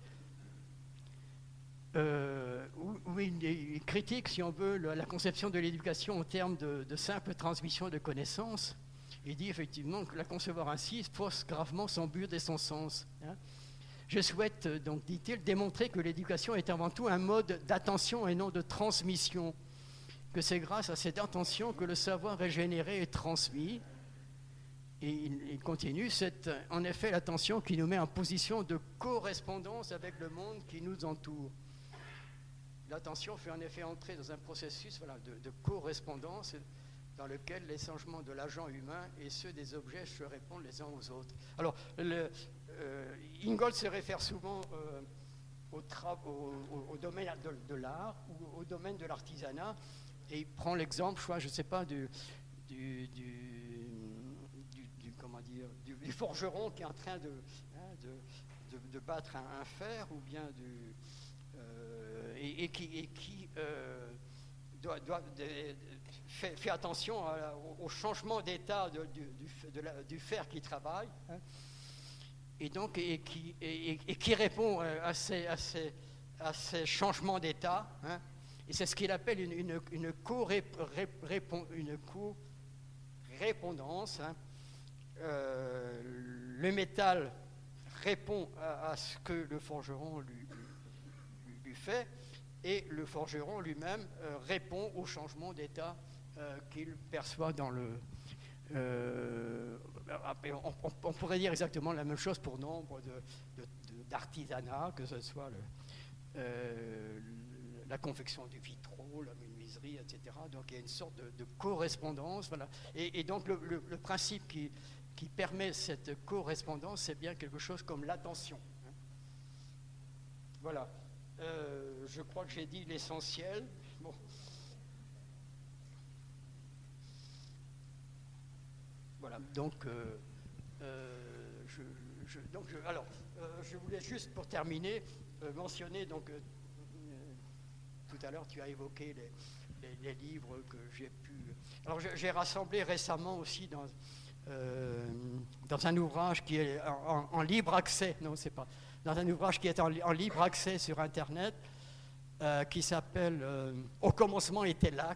où il critique, si on veut, la conception de l'éducation en termes de simple transmission de connaissances. Il dit effectivement que la concevoir ainsi fausse gravement son but et son sens. Je souhaite, donc, dit-il, démontrer que l'éducation est avant tout un mode d'attention et non de transmission, que c'est grâce à cette attention que le savoir est généré et transmis. Et il continue, c'est en effet l'attention qui nous met en position de correspondance avec le monde qui nous entoure. L'attention fait en effet entrer dans un processus de correspondance dans lequel les changements de l'agent humain et ceux des objets se répondent les uns aux autres. Alors, Ingold se réfère souvent au domaine de l'art ou au domaine de l'artisanat, et il prend l'exemple, je ne sais pas, du forgeron qui est en train de battre un fer, ou bien qui fait attention au changement d'état du fer qui travaille, et donc qui répond à ces changements d'état, et c'est ce qu'il appelle une co-répondance. Le métal répond à ce que le forgeron lui fait, et le forgeron lui-même répond au changement d'état qu'il perçoit dans le... on pourrait dire exactement la même chose pour nombre d'artisanats, que ce soit la confection du vitraux, la menuiserie, etc. Donc il y a une sorte de correspondance. Voilà. Et donc le principe qui permet cette correspondance, c'est bien quelque chose comme l'attention. Voilà. Je crois que j'ai dit l'essentiel. Bon. Voilà. Donc, je voulais juste, pour terminer, mentionner, donc, tout à l'heure, tu as évoqué les livres que j'ai pu... Alors, j'ai rassemblé récemment aussi dans un ouvrage qui est en libre accès, non, c'est pas... dans un ouvrage qui est en libre accès sur Internet, qui s'appelle « Au commencement était l'acte »,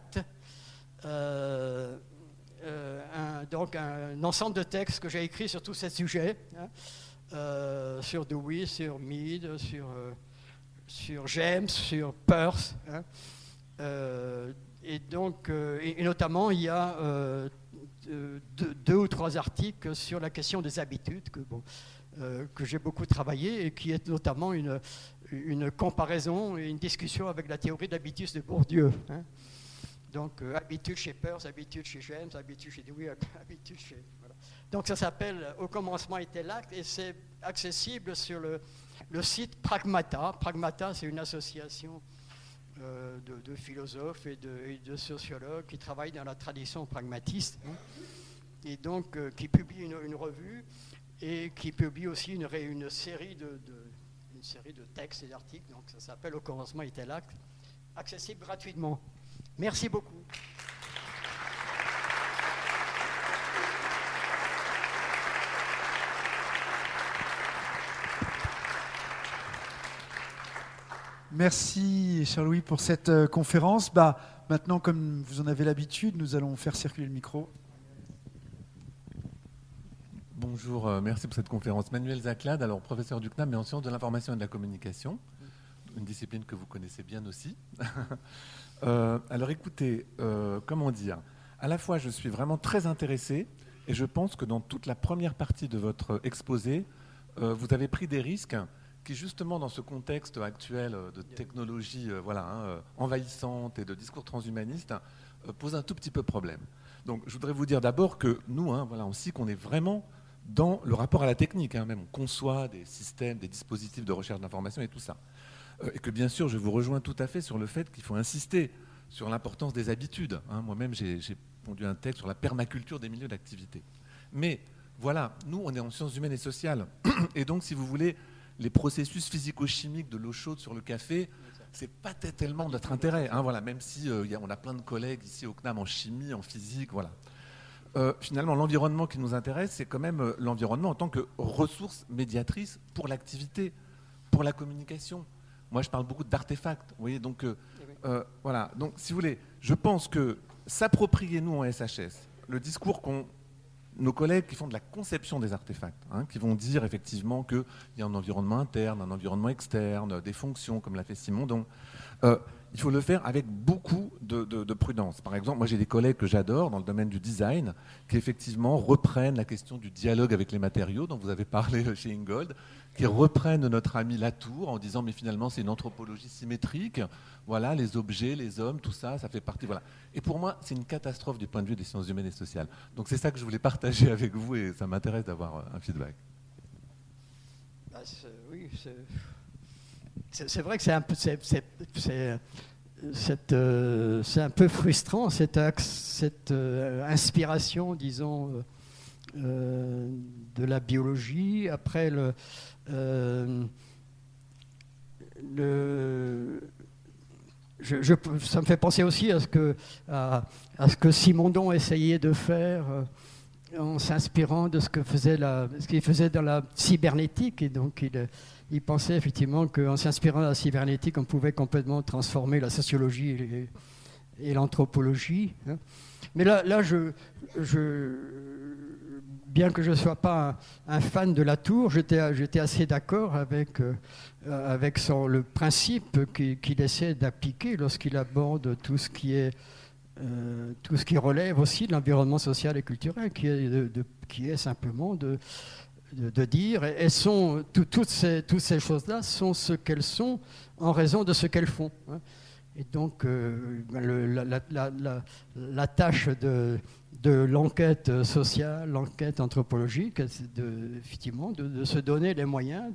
donc un ensemble de textes que j'ai écrits sur tous ces sujets, sur Dewey, sur Mead, sur James, sur Peirce, et donc, et notamment il y a deux ou trois articles sur la question des habitudes que j'ai beaucoup travaillé, et qui est notamment une comparaison et une discussion avec la théorie d'habitus de Bourdieu. Donc, habitude chez Peirce, habitude chez James, habitude chez Dewey, habitude chez... Voilà. Donc, ça s'appelle « Au commencement était l'acte », et c'est accessible sur le site Pragmata. Pragmata, c'est une association de philosophes et de sociologues qui travaillent dans la tradition pragmatiste, et donc qui publie une revue, et qui publie aussi une série de textes et d'articles. Donc ça s'appelle « Au commencement était l'acte », accessible gratuitement. Merci beaucoup. Merci, cher Louis, pour cette conférence. Maintenant, comme vous en avez l'habitude, nous allons faire circuler le micro. Bonjour, merci pour cette conférence. Manuel Zaclade, alors professeur du CNAM, mais en sciences de l'information et de la communication, une discipline que vous connaissez bien aussi. Alors écoutez, comment dire, à la fois je suis vraiment très intéressé et je pense que dans toute la première partie de votre exposé, vous avez pris des risques qui justement dans ce contexte actuel de technologie envahissante et de discours transhumaniste posent un tout petit peu problème. Donc je voudrais vous dire d'abord que nous, on sait qu'on est vraiment dans le rapport à la technique, même on conçoit des systèmes, des dispositifs de recherche d'information et tout ça. Et que bien sûr, je vous rejoins tout à fait sur le fait qu'il faut insister sur l'importance des habitudes. Moi-même, j'ai pondu un texte sur la permaculture des milieux d'activité. Mais voilà, nous, on est en sciences humaines et sociales. Et donc, si vous voulez, les processus physico-chimiques de l'eau chaude sur le café, c'est pas tellement notre intérêt. Même si on a plein de collègues ici au CNAM en chimie, en physique, voilà. Finalement, l'environnement qui nous intéresse, c'est quand même l'environnement en tant que ressource médiatrice pour l'activité, pour la communication. Moi, je parle beaucoup d'artefacts. Vous voyez, donc, voilà. Donc, si vous voulez, je pense que s'approprier, nous, en SHS, le discours qu'ont nos collègues qui font de la conception des artefacts, qui vont dire effectivement qu'il y a un environnement interne, un environnement externe, des fonctions, comme l'a fait Simondon. Il faut le faire avec beaucoup de prudence. Par exemple, moi j'ai des collègues que j'adore dans le domaine du design qui effectivement reprennent la question du dialogue avec les matériaux dont vous avez parlé chez Ingold, qui reprennent notre ami Latour en disant mais finalement c'est une anthropologie symétrique, voilà, les objets, les hommes, tout ça, ça fait partie, voilà. Et pour moi c'est une catastrophe du point de vue des sciences humaines et sociales. Donc c'est ça que je voulais partager avec vous et ça m'intéresse d'avoir un feedback. Oui, c'est vrai que c'est un peu frustrant, cette inspiration, disons, de la biologie. Après, ça me fait penser aussi à ce que Simondon essayait de faire en s'inspirant de ce qu'il faisait dans la cybernétique. Et donc, il pensait effectivement qu'en s'inspirant de la cybernétique, on pouvait complètement transformer la sociologie et l'anthropologie. Mais là bien que je ne sois pas un fan de Latour, j'étais assez d'accord avec le principe qu'il essaie d'appliquer lorsqu'il aborde tout ce qui relève aussi de l'environnement social et culturel, qui est simplement de dire, toutes ces choses-là sont ce qu'elles sont en raison de ce qu'elles font. Et donc, la tâche de l'enquête sociale, l'enquête anthropologique, c'est effectivement de se donner les moyens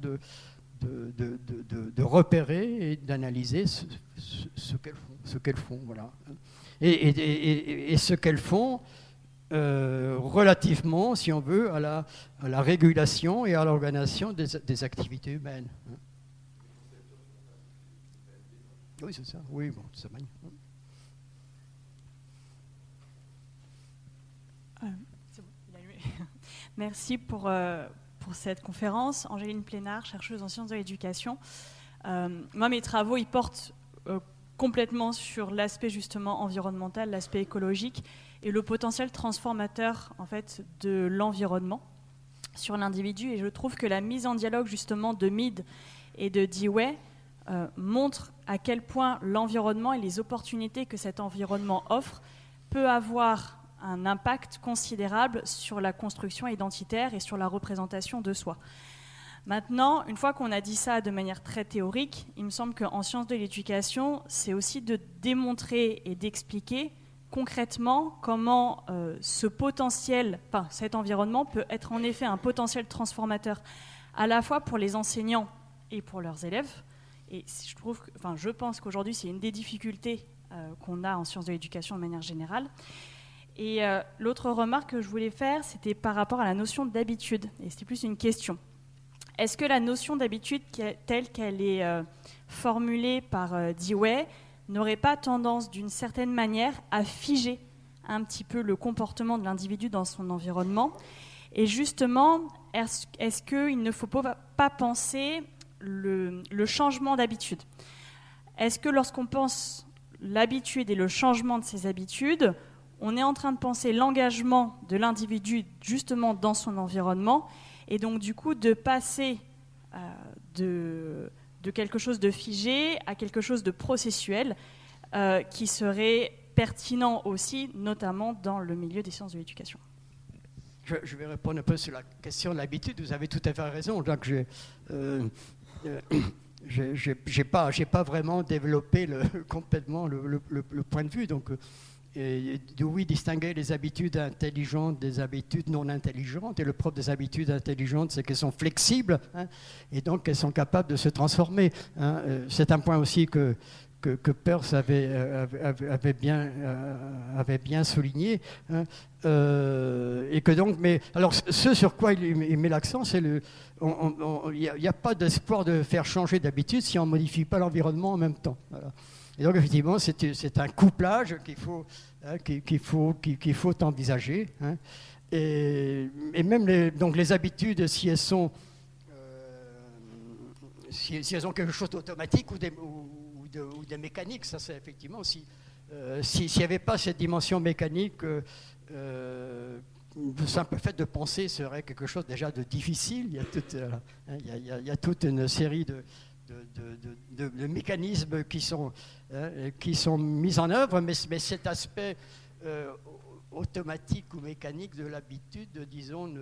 de repérer et d'analyser ce qu'elles font. Voilà. Et ce qu'elles font relativement, si on veut, à la régulation et à l'organisation des activités humaines. Oui, c'est ça. Oui, bon, c'est magnifique. C'est bon, il a allumé. Merci pour cette conférence. Angéline Plénard, chercheuse en sciences de l'éducation. Moi, mes travaux, ils portent complètement sur l'aspect justement environnemental, l'aspect écologique et le potentiel transformateur en fait de l'environnement sur l'individu. Et je trouve que la mise en dialogue justement de Mead et de Dewey montre à quel point l'environnement et les opportunités que cet environnement offre peut avoir un impact considérable sur la construction identitaire et sur la représentation de soi. Maintenant, une fois qu'on a dit ça de manière très théorique, il me semble qu'en sciences de l'éducation, c'est aussi de démontrer et d'expliquer concrètement comment cet environnement peut être en effet un potentiel transformateur à la fois pour les enseignants et pour leurs élèves. Et je pense qu'aujourd'hui, c'est une des difficultés qu'on a en sciences de l'éducation de manière générale. Et l'autre remarque que je voulais faire, c'était par rapport à la notion d'habitude. Et c'était plus une question. Est-ce que la notion d'habitude, telle qu'elle est formulée par Dewey, n'aurait pas tendance, d'une certaine manière, à figer un petit peu le comportement de l'individu dans son environnement ? Et justement, est-ce qu'il ne faut pas penser le changement d'habitude ? Est-ce que lorsqu'on pense l'habitude et le changement de ses habitudes, on est en train de penser l'engagement de l'individu justement dans son environnement, et donc du coup de passer de quelque chose de figé à quelque chose de processuel qui serait pertinent aussi, notamment dans le milieu des sciences de l'éducation. Je vais répondre un peu sur la question de l'habitude. Vous avez tout à fait raison. Donc j'ai pas vraiment développé complètement le point de vue. Donc, oui, distinguer les habitudes intelligentes des habitudes non intelligentes. Et le propre des habitudes intelligentes, c'est qu'elles sont flexibles, hein, et donc qu'elles sont capables de se transformer. Hein. C'est un point aussi que Peirce avait bien souligné, hein, et que donc, mais alors ce sur quoi il met l'accent, c'est il n'y a pas d'espoir de faire changer d'habitude si on ne modifie pas l'environnement en même temps. Voilà. Et donc effectivement, c'est un couplage qu'il faut envisager, hein, et même les habitudes, si elles sont si elles ont quelque chose d'automatique ou des mécaniques, ça c'est effectivement, s'il n'y avait pas cette dimension mécanique, le simple fait de penser serait quelque chose déjà de difficile. Il y a toute une série de mécanismes qui sont mis en œuvre, mais cet aspect automatique ou mécanique de l'habitude, disons,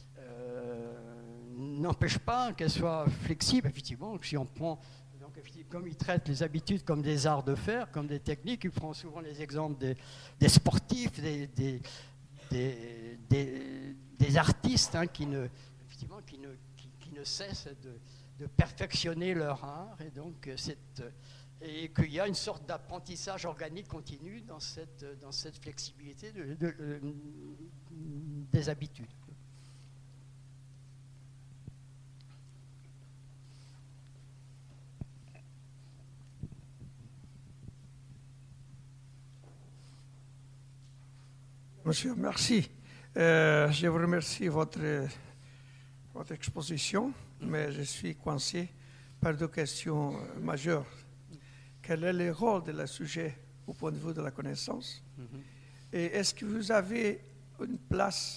n'empêche pas qu'elle soit flexible. Effectivement, si on prend, donc, comme il traite les habitudes comme des arts de faire, comme des techniques, il prend souvent les exemples des sportifs, des artistes, hein, qui ne cessent de perfectionner leur art, et donc et qu'il y a une sorte d'apprentissage organique continu dans cette flexibilité des habitudes. Monsieur, merci. Je vous remercie votre exposition, mais je suis coincé par deux questions majeures. Quel est le rôle de le sujet au point de vue de la connaissance? Et est-ce que vous avez une place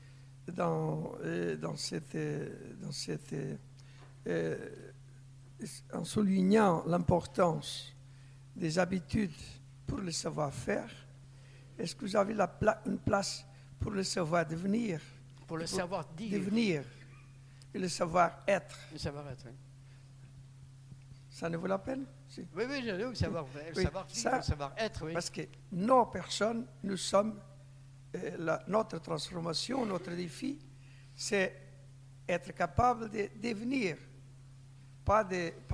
en soulignant l'importance des habitudes pour le savoir-faire? Est-ce que vous avez une place pour le savoir-devenir? Pour le savoir-dire. Devenir et le savoir-être. Le savoir-être, oui. Ça ne vaut la peine? Si. Oui, le savoir-vivre, le savoir-être, oui. Parce que nos personnes, nous sommes, notre transformation, notre défi, c'est être capable de devenir, pas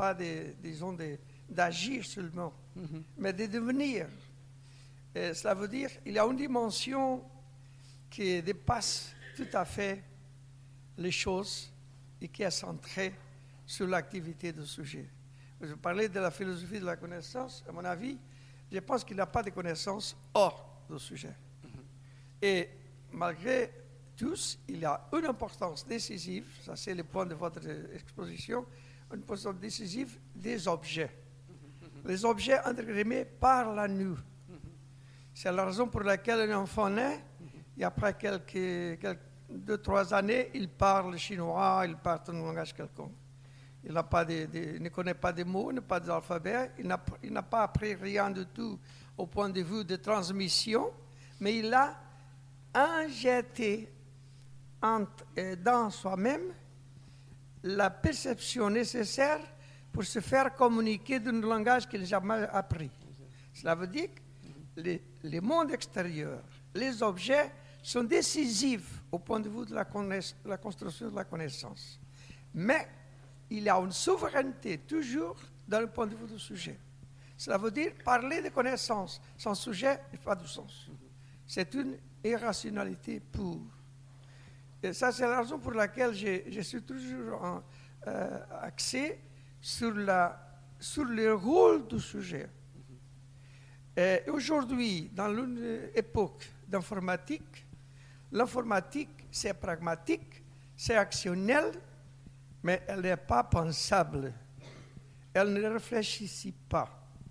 d'agir seulement, mais de devenir. Et cela veut dire qu'il y a une dimension qui dépasse tout à fait les choses et qui est centrée sur l'activité du sujet. Vous parlez de la philosophie de la connaissance. À mon avis, je pense qu'il n'y a pas de connaissance hors du sujet. Et malgré tout, il y a une importance décisive, ça c'est le point de votre exposition, une importance décisive des objets. Les objets, entre guillemets, parlent à nous. C'est la raison pour laquelle un enfant naît, et après quelques 2-3 années, il parle chinois, il parle un langage quelconque. Il ne connaît pas de mots, pas d'alphabet, il n'a pas appris rien du tout au point de vue de transmission, mais il a injecté dans soi-même la perception nécessaire pour se faire communiquer d'un langage qu'il n'a jamais appris. Cela veut dire que le monde extérieur, les objets sont décisifs au point de vue de la construction de la connaissance. Mais il y a une souveraineté toujours dans le point de vue du sujet. Cela veut dire parler de connaissance sans sujet n'a pas de sens. C'est une irrationalité pure. Et ça, c'est la raison pour laquelle je suis toujours axé sur le rôle du sujet. Et aujourd'hui, dans une époque d'informatique, l'informatique, c'est pragmatique, c'est actionnel, mais elle n'est pas pensable. Elle ne réfléchit pas.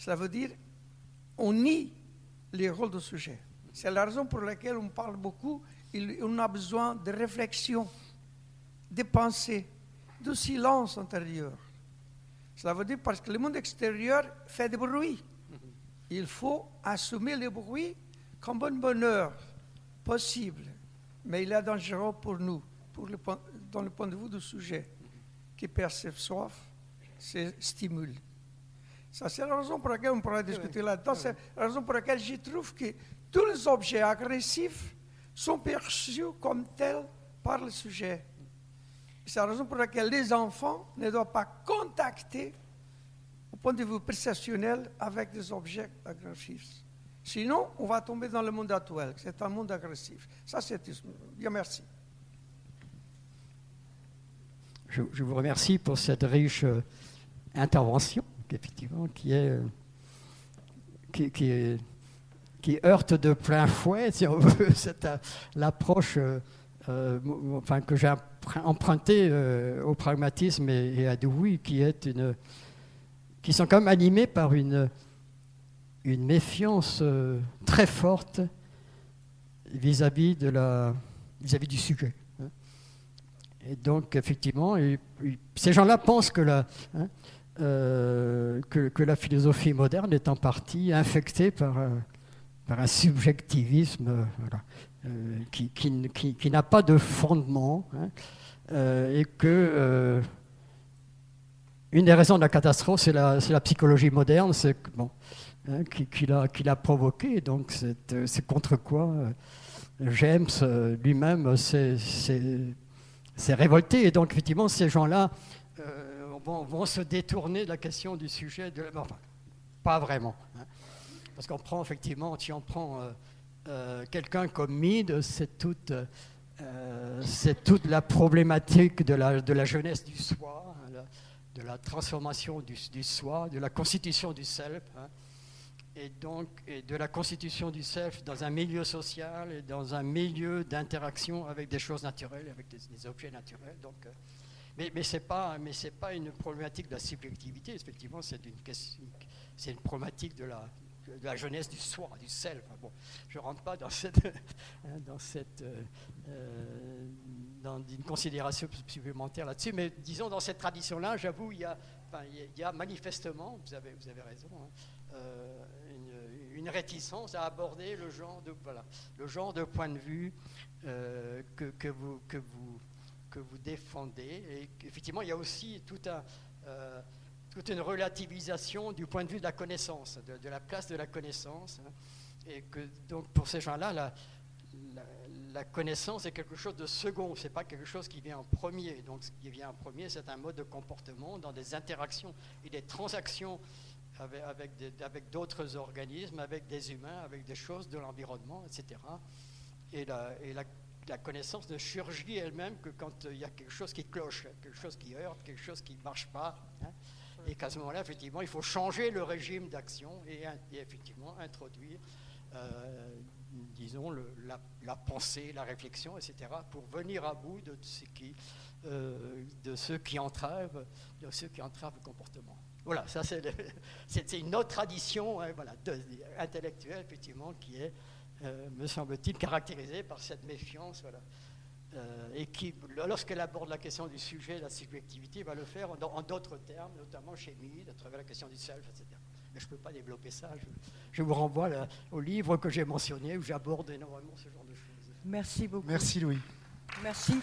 Cela veut dire on nie les rôles de sujet. C'est la raison pour laquelle on parle beaucoup. On a besoin de réflexion, de pensée, de silence intérieur. Cela veut dire parce que le monde extérieur fait du bruit. Il faut assumer le bruit comme un bonheur possible, mais il est dangereux pour nous, dans le point de vue du sujet, qui perçoit, se stimule. Ça, c'est la raison pour laquelle on pourra discuter là-dedans. C'est la raison pour laquelle je trouve que tous les objets agressifs sont perçus comme tels par le sujet. C'est la raison pour laquelle les enfants ne doivent pas contacter, au point de vue perceptionnel, avec des objets agressifs. Sinon, on va tomber dans le monde actuel. C'est un monde agressif. Ça, c'est bien, merci. Je vous remercie pour cette riche intervention, effectivement, qui heurte de plein fouet, si on veut, l'approche que j'ai empruntée au pragmatisme et à Dewey, qui sont quand même animés par une méfiance très forte vis-à-vis du sujet. Et donc, effectivement, ces gens-là pensent que la philosophie moderne est en partie infectée par un subjectivisme qui n'a pas de fondement, et que une des raisons de la catastrophe, c'est la psychologie moderne, qui l'a provoqué. Donc, c'est contre quoi James lui-même s'est révolté. Et donc, effectivement, ces gens-là vont se détourner de la question du sujet. Enfin, pas vraiment. Parce qu'on prend, effectivement, si on prend quelqu'un comme Mead, c'est toute la problématique de la jeunesse du soi, de la transformation du soi, de la constitution du self, et de la constitution du self dans un milieu social et dans un milieu d'interaction avec des choses naturelles, avec des objets naturels. Donc, mais c'est pas une problématique de la subjectivité. Effectivement, c'est une problématique de la jeunesse du soi, du self. Bon, je ne rentre pas dans une considération supplémentaire là-dessus, mais disons dans cette tradition-là, j'avoue, il y a manifestement, vous avez raison, une réticence à aborder le genre de point de vue que vous défendez. Et effectivement, il y a aussi toute une relativisation du point de vue de la connaissance, de la place de la connaissance, et que donc pour ces gens-là, la connaissance est quelque chose de second, c'est pas quelque chose qui vient en premier. Donc ce qui vient en premier, c'est un mode de comportement dans des interactions et des transactions avec d'autres organismes, avec des humains, avec des choses de l'environnement, etc. Et la connaissance ne surgit elle-même que quand il y a quelque chose qui cloche, quelque chose qui heurte, quelque chose qui ne marche pas. Et qu'à ce moment-là, effectivement, il faut changer le régime d'action et effectivement introduire, disons, la pensée, la réflexion, etc., pour venir à bout de ce qui entrave le comportement. Voilà, ça c'est une autre tradition intellectuelle, effectivement, qui est, me semble-t-il, caractérisée par cette méfiance, et qui, lorsqu'elle aborde la question du sujet, la subjectivité, va le faire en d'autres termes, notamment chez Mead, à travers la question du self, etc. Mais je ne peux pas développer ça. Je vous renvoie au livre que j'ai mentionné, où j'aborde énormément ce genre de choses. Merci beaucoup. Merci Louis. Merci.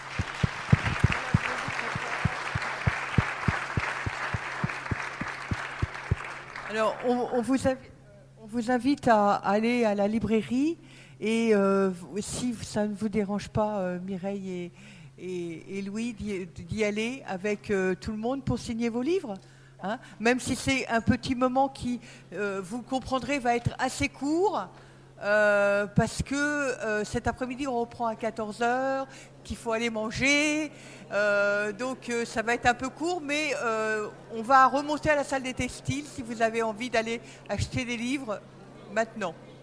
Alors, on vous invite à aller à la librairie et si ça ne vous dérange pas, Mireille et Louis, d'y aller avec tout le monde pour signer vos livres. Même si c'est un petit moment qui, vous comprendrez, va être assez court, parce que cet après-midi, on reprend à 14h, qu'il faut aller manger, donc ça va être un peu court, mais on va remonter à la salle des textiles si vous avez envie d'aller acheter des livres maintenant.